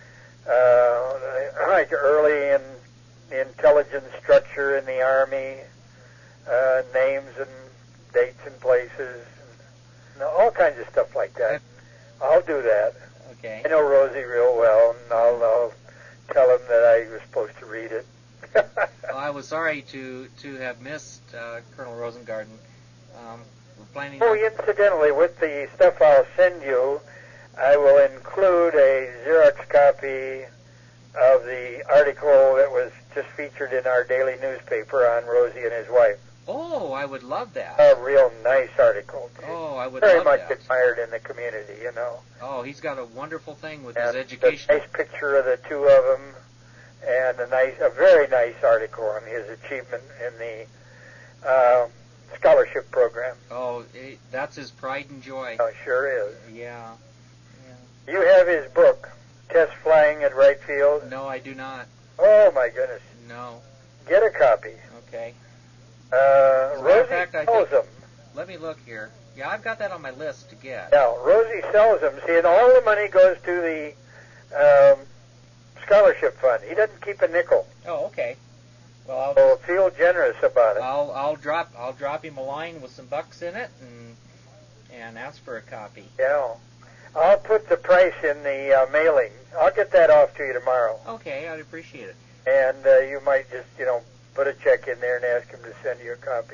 uh, like early in intelligence structure in the Army, uh, names and dates and places, and all kinds of stuff like that. I'll do that. Okay. I know Rosie real well, and I'll, I'll tell him that I was supposed to read it. Well, I was sorry to to have missed uh, Colonel Rosengarten. Um, we're planning. Oh, on- incidentally, with the stuff I'll send you, I will include a Xerox copy of the article that was just featured in our daily newspaper on Rosie and his wife. Oh, I would love that. A real nice article. Oh, I would Very love much that. admired in the community, you know. Oh, he's got a wonderful thing with And his a education. nice picture of the two of them, and a nice, a very nice article on his achievement in the uh, scholarship program. Oh, it, that's his pride and joy. Oh, sure is. Yeah. yeah. You have his book, Test Flying at Right Field? No, I do not. Oh, my goodness. No. Get a copy. Okay. Uh, Rosie fact, I sells think, them. Let me look here. Yeah, I've got that on my list to get. Yeah, Rosie sells them. See, and all the money goes to the um, scholarship fund. He doesn't keep a nickel. Oh, okay. Well, I'll So feel generous about it. I'll I'll drop I'll drop him a line with some bucks in it and and ask for a copy. Yeah. I'll put the price in the uh, mailing. I'll get that off to you tomorrow. Okay, I'd appreciate it. And uh, you might just, you know, put a check in there and ask him to send you a copy.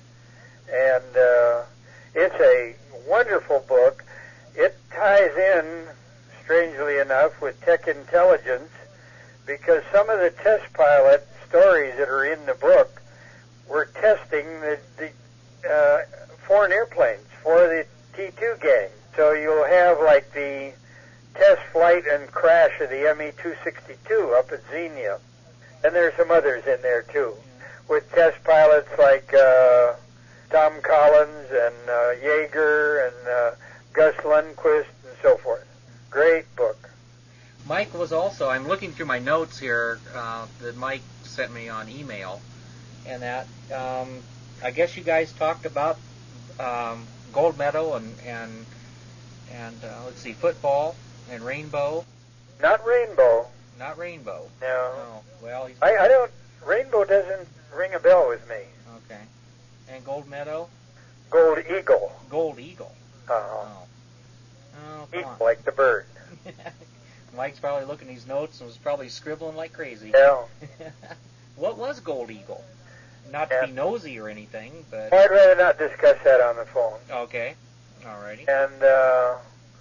And uh, it's a wonderful book. It ties in, strangely enough, with tech intelligence, because some of the test pilot stories that are in the book were testing the, the uh, foreign airplanes for the T two gang. So you'll have like the test flight and crash of the M E two sixty-two up at Xenia. And there's some others in there too, with test pilots like uh, Tom Collins and uh, Yeager and uh, Gus Lundquist and so forth. Great book. Mike was also, I'm looking through my notes here uh, that Mike sent me on email, and that um, I guess you guys talked about um, Gold Meadow and and and uh, let's see, football and Rainbow. Not Rainbow. Not Rainbow. No. No. Well, he's I, I don't. Rainbow doesn't ring a bell with me. okay. And Gold Meadow, Gold Eagle. Gold Eagle. Uh-huh. Oh. Oh, come Eagle, on. like the bird. Mike's probably looking at his notes and was probably scribbling like crazy. Yeah. What was Gold Eagle? Not to Yeah. be nosy or anything, but I'd rather not discuss that on the phone. okay. Alrighty. And uh,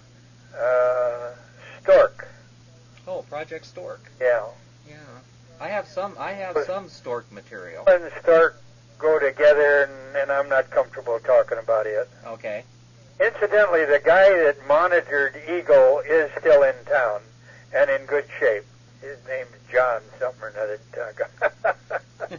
uh, Stork. Oh, Project Stork. Yeah. Yeah. I have some. I have But- some Stork material. And Stork go together, and, and I'm not comfortable talking about it. Okay. Incidentally, the guy that monitored Eagle is still in town and in good shape. His name's John something or another.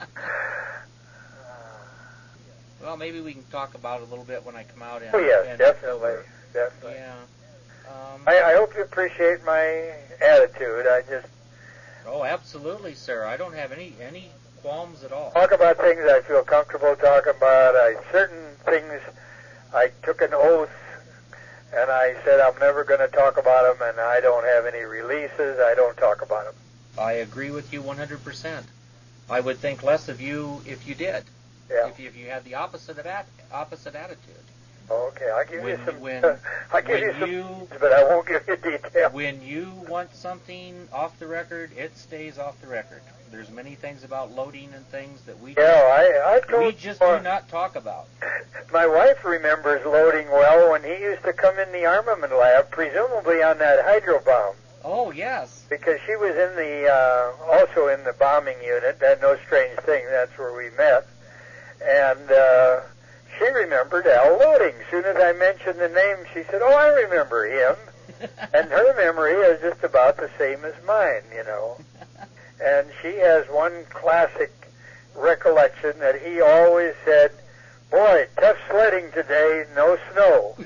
Well, maybe we can talk about it a little bit when I come out. In, Oh yes, in definitely, October. definitely. Yeah. Um, I, I hope you appreciate my attitude. I just oh, absolutely, sir. I don't have any any qualms at all. talk about things I feel comfortable talking about. I certain things I took an oath, and I said I'm never going to talk about them, and I don't have any releases. I don't talk about them. I agree with you one hundred percent. I would think less of you if you did. Yeah. If you, if you had the opposite of at, opposite attitude. Okay, I'll give When- you some. when- I'll give you when some, you- but I won't give you details. When you want something off the record, it stays off the record. There's many things about loading and things that we Yeah, I I just, told we just uh, do not talk about. My wife remembers loading well when he used to come in the armament lab, presumably on that hydro bomb, Oh yes. because she was in the uh, also in the bombing unit. That no strange thing. That's where we met, and uh, she remembered Al Loading. As soon as I mentioned the name, she said, "Oh, I remember him." And her memory is just about the same as mine, you know. And she has one classic recollection that he always said, "Boy, tough sledding today, no snow."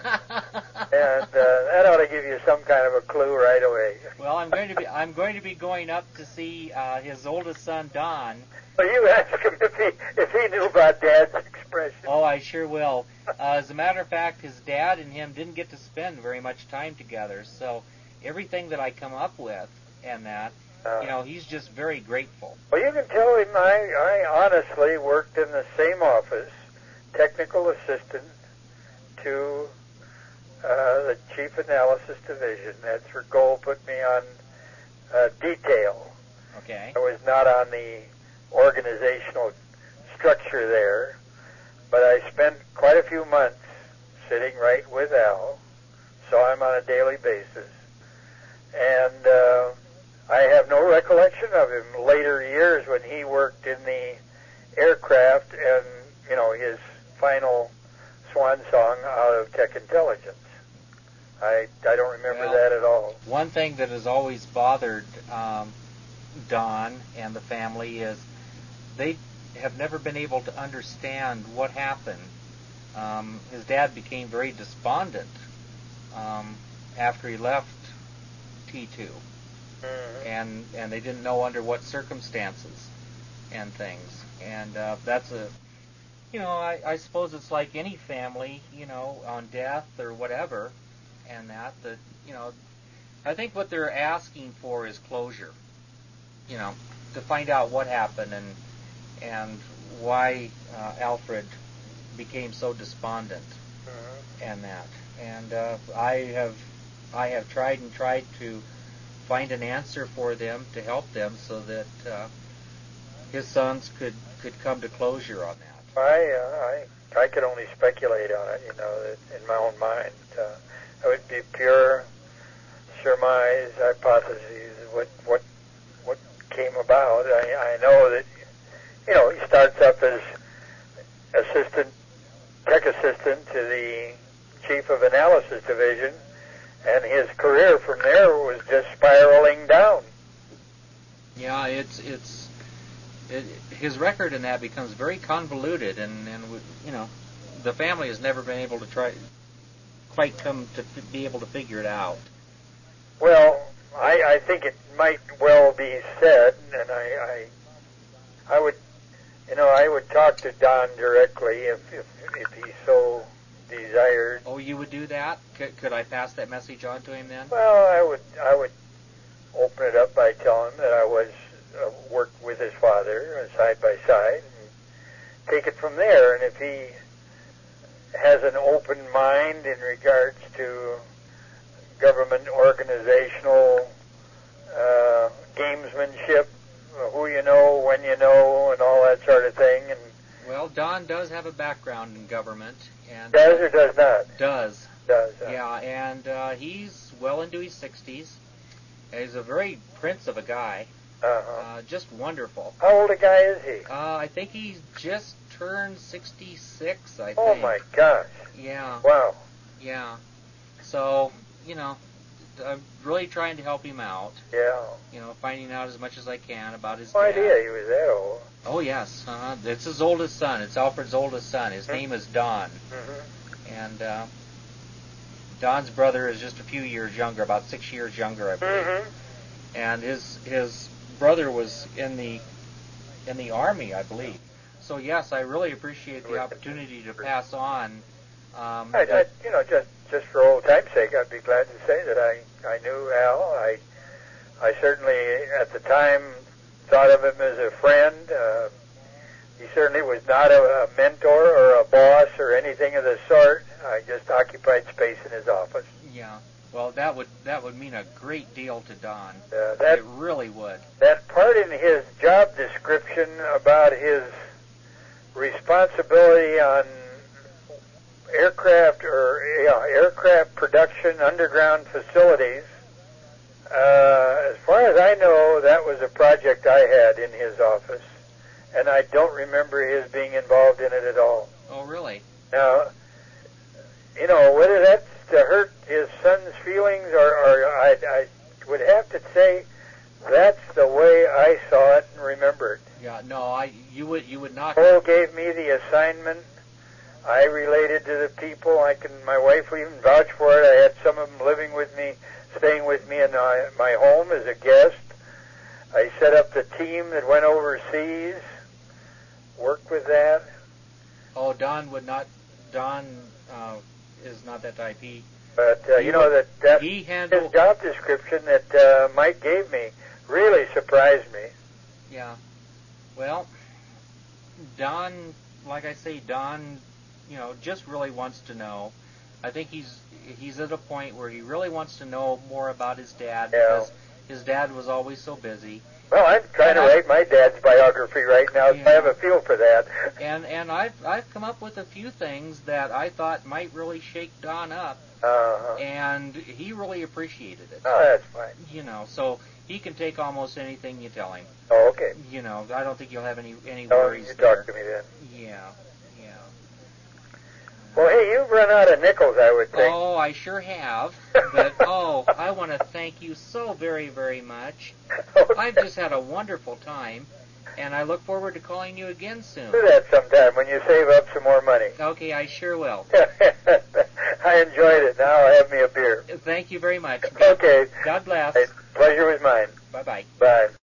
And uh, that ought to give you some kind of a clue right away. Well, I'm going to be I'm going to be going up to see uh, his oldest son Don. Well, you ask him if he if he knew about Dad's expression. Oh, I sure will. Uh, as a matter of fact, his dad and him didn't get to spend very much time together, so everything that I come up with and that, Uh, you know, he's just very grateful. Well, you can tell him I, I honestly worked in the same office, technical assistant to uh, the Chief Analysis Division. That's where Gold put me on uh, detail. Okay. I was not on the organizational structure there, but I spent quite a few months sitting right with Al, saw him on a daily basis, and uh, I have no recollection of him later years when he worked in the aircraft and, you know, his final swan song out of Tech Intelligence. I, I don't remember Well, that at all. One thing that has always bothered um, Don and the family is they have never been able to understand what happened. Um, his dad became very despondent um, after he left T two, Mm-hmm. and and they didn't know under what circumstances and things. And uh, that's a, you know, I, I suppose it's like any family, you know, on death or whatever, and that that you know, I think what they're asking for is closure. You know, to find out what happened and and why uh, Alfred became so despondent, Mm-hmm. and that. And uh, I have I have tried and tried to find an answer for them to help them so that uh, his sons could, could come to closure on that. I, uh, I, I could only speculate on it, you know, that in my own mind. Uh, it would be pure surmise, hypotheses, what, what, what came about. I, I know that, you know, he starts up as assistant, tech assistant to the chief of analysis division, and his career from there was just spiraling down. Yeah, it's it's it, his record in that becomes very convoluted, and and you know, the family has never been able to try quite come to f- be able to figure it out. Well, I, I think it might well be said, and I, I I would, you know, I would talk to Don directly if if, if he so desired. Oh, you would do that? Could, could I pass that message on to him then? Well, I would I would open it up by telling him that I was uh, worked with his father uh, side by side, and take it from there. And if he has an open mind in regards to government organizational uh, gamesmanship, uh, who you know, when you know, and all that sort of thing, and Well, Don does have a background in government, and does or does not? does. Does. Uh, Yeah, and uh, he's well into his sixties. He's a very prince of a guy. Uh-huh. Uh, just wonderful. How old a guy is he? Uh, I think he's just turned sixty-six, I think. Oh my gosh! Yeah, Wow. yeah. So, you know, I'm really trying to help him out. Yeah. You know, finding out as much as I can about his No dad. idea he was that old. Oh, yes. Uh, it's his oldest son. It's Alfred's oldest son. His Hmm. name is Don. Mm-hmm. And uh, Don's brother is just a few years younger, about six years younger, I believe. Mm-hmm. And his his brother was in the in the army, I believe. So yes, I really appreciate the opportunity to pass on. Um, I, I, you know, just just for old time's sake, I'd be glad to say that I I knew Al. I I certainly at the time thought of him as a friend. Uh, he certainly was not a, a mentor or a boss or anything of the sort. I just occupied space in his office. yeah. Well, that would that would mean a great deal to Don. Uh, that It really would. that part in his job description about his responsibility on aircraft or yeah, aircraft production underground facilities. Uh, as far as I know, that was a project I had in his office, and I don't remember his being involved in it at all. Oh, really? Now, you know, whether that's to hurt his son's feelings or, or I, I would have to say that's the way I saw it and remembered. Yeah. No, I you would you would not. Cole gave me the assignment. I related to the people. I can. My wife will even vouch for it. I had some of them living with me, staying with me in my, my home as a guest. I set up the team that went overseas. Worked with that. Oh, Don would not. Don uh, is not that type. He But uh, He you know that that he his handled. job description that uh, Mike gave me really surprised me. Yeah. Well, Don, like I say, Don, you know, just really wants to know. I think he's he's at a point where he really wants to know more about his dad Yeah. because his dad was always so busy. Well, I'm trying to And I- write my dad's biography right now, so Yeah. I have a feel for that. And and I've I've come up with a few things that I thought might really shake Don up, Uh-huh. and he really appreciated it. Oh, that's fine. You know, so he can take almost anything you tell him. Oh, okay. You know, I don't think you'll have any any Oh, worries you there. talk to me then. Yeah, yeah. Well, hey, you've run out of nickels, I would think. Oh, I sure have. But, oh, I want to thank you so very, very much. Okay. I've just had a wonderful time. And I look forward to calling you again soon. Do that sometime when you save up some more money. Okay, I sure will. I enjoyed it. Now I'll have me a beer. Thank you very much. Okay. God bless. Pleasure was mine. Bye-bye. Bye.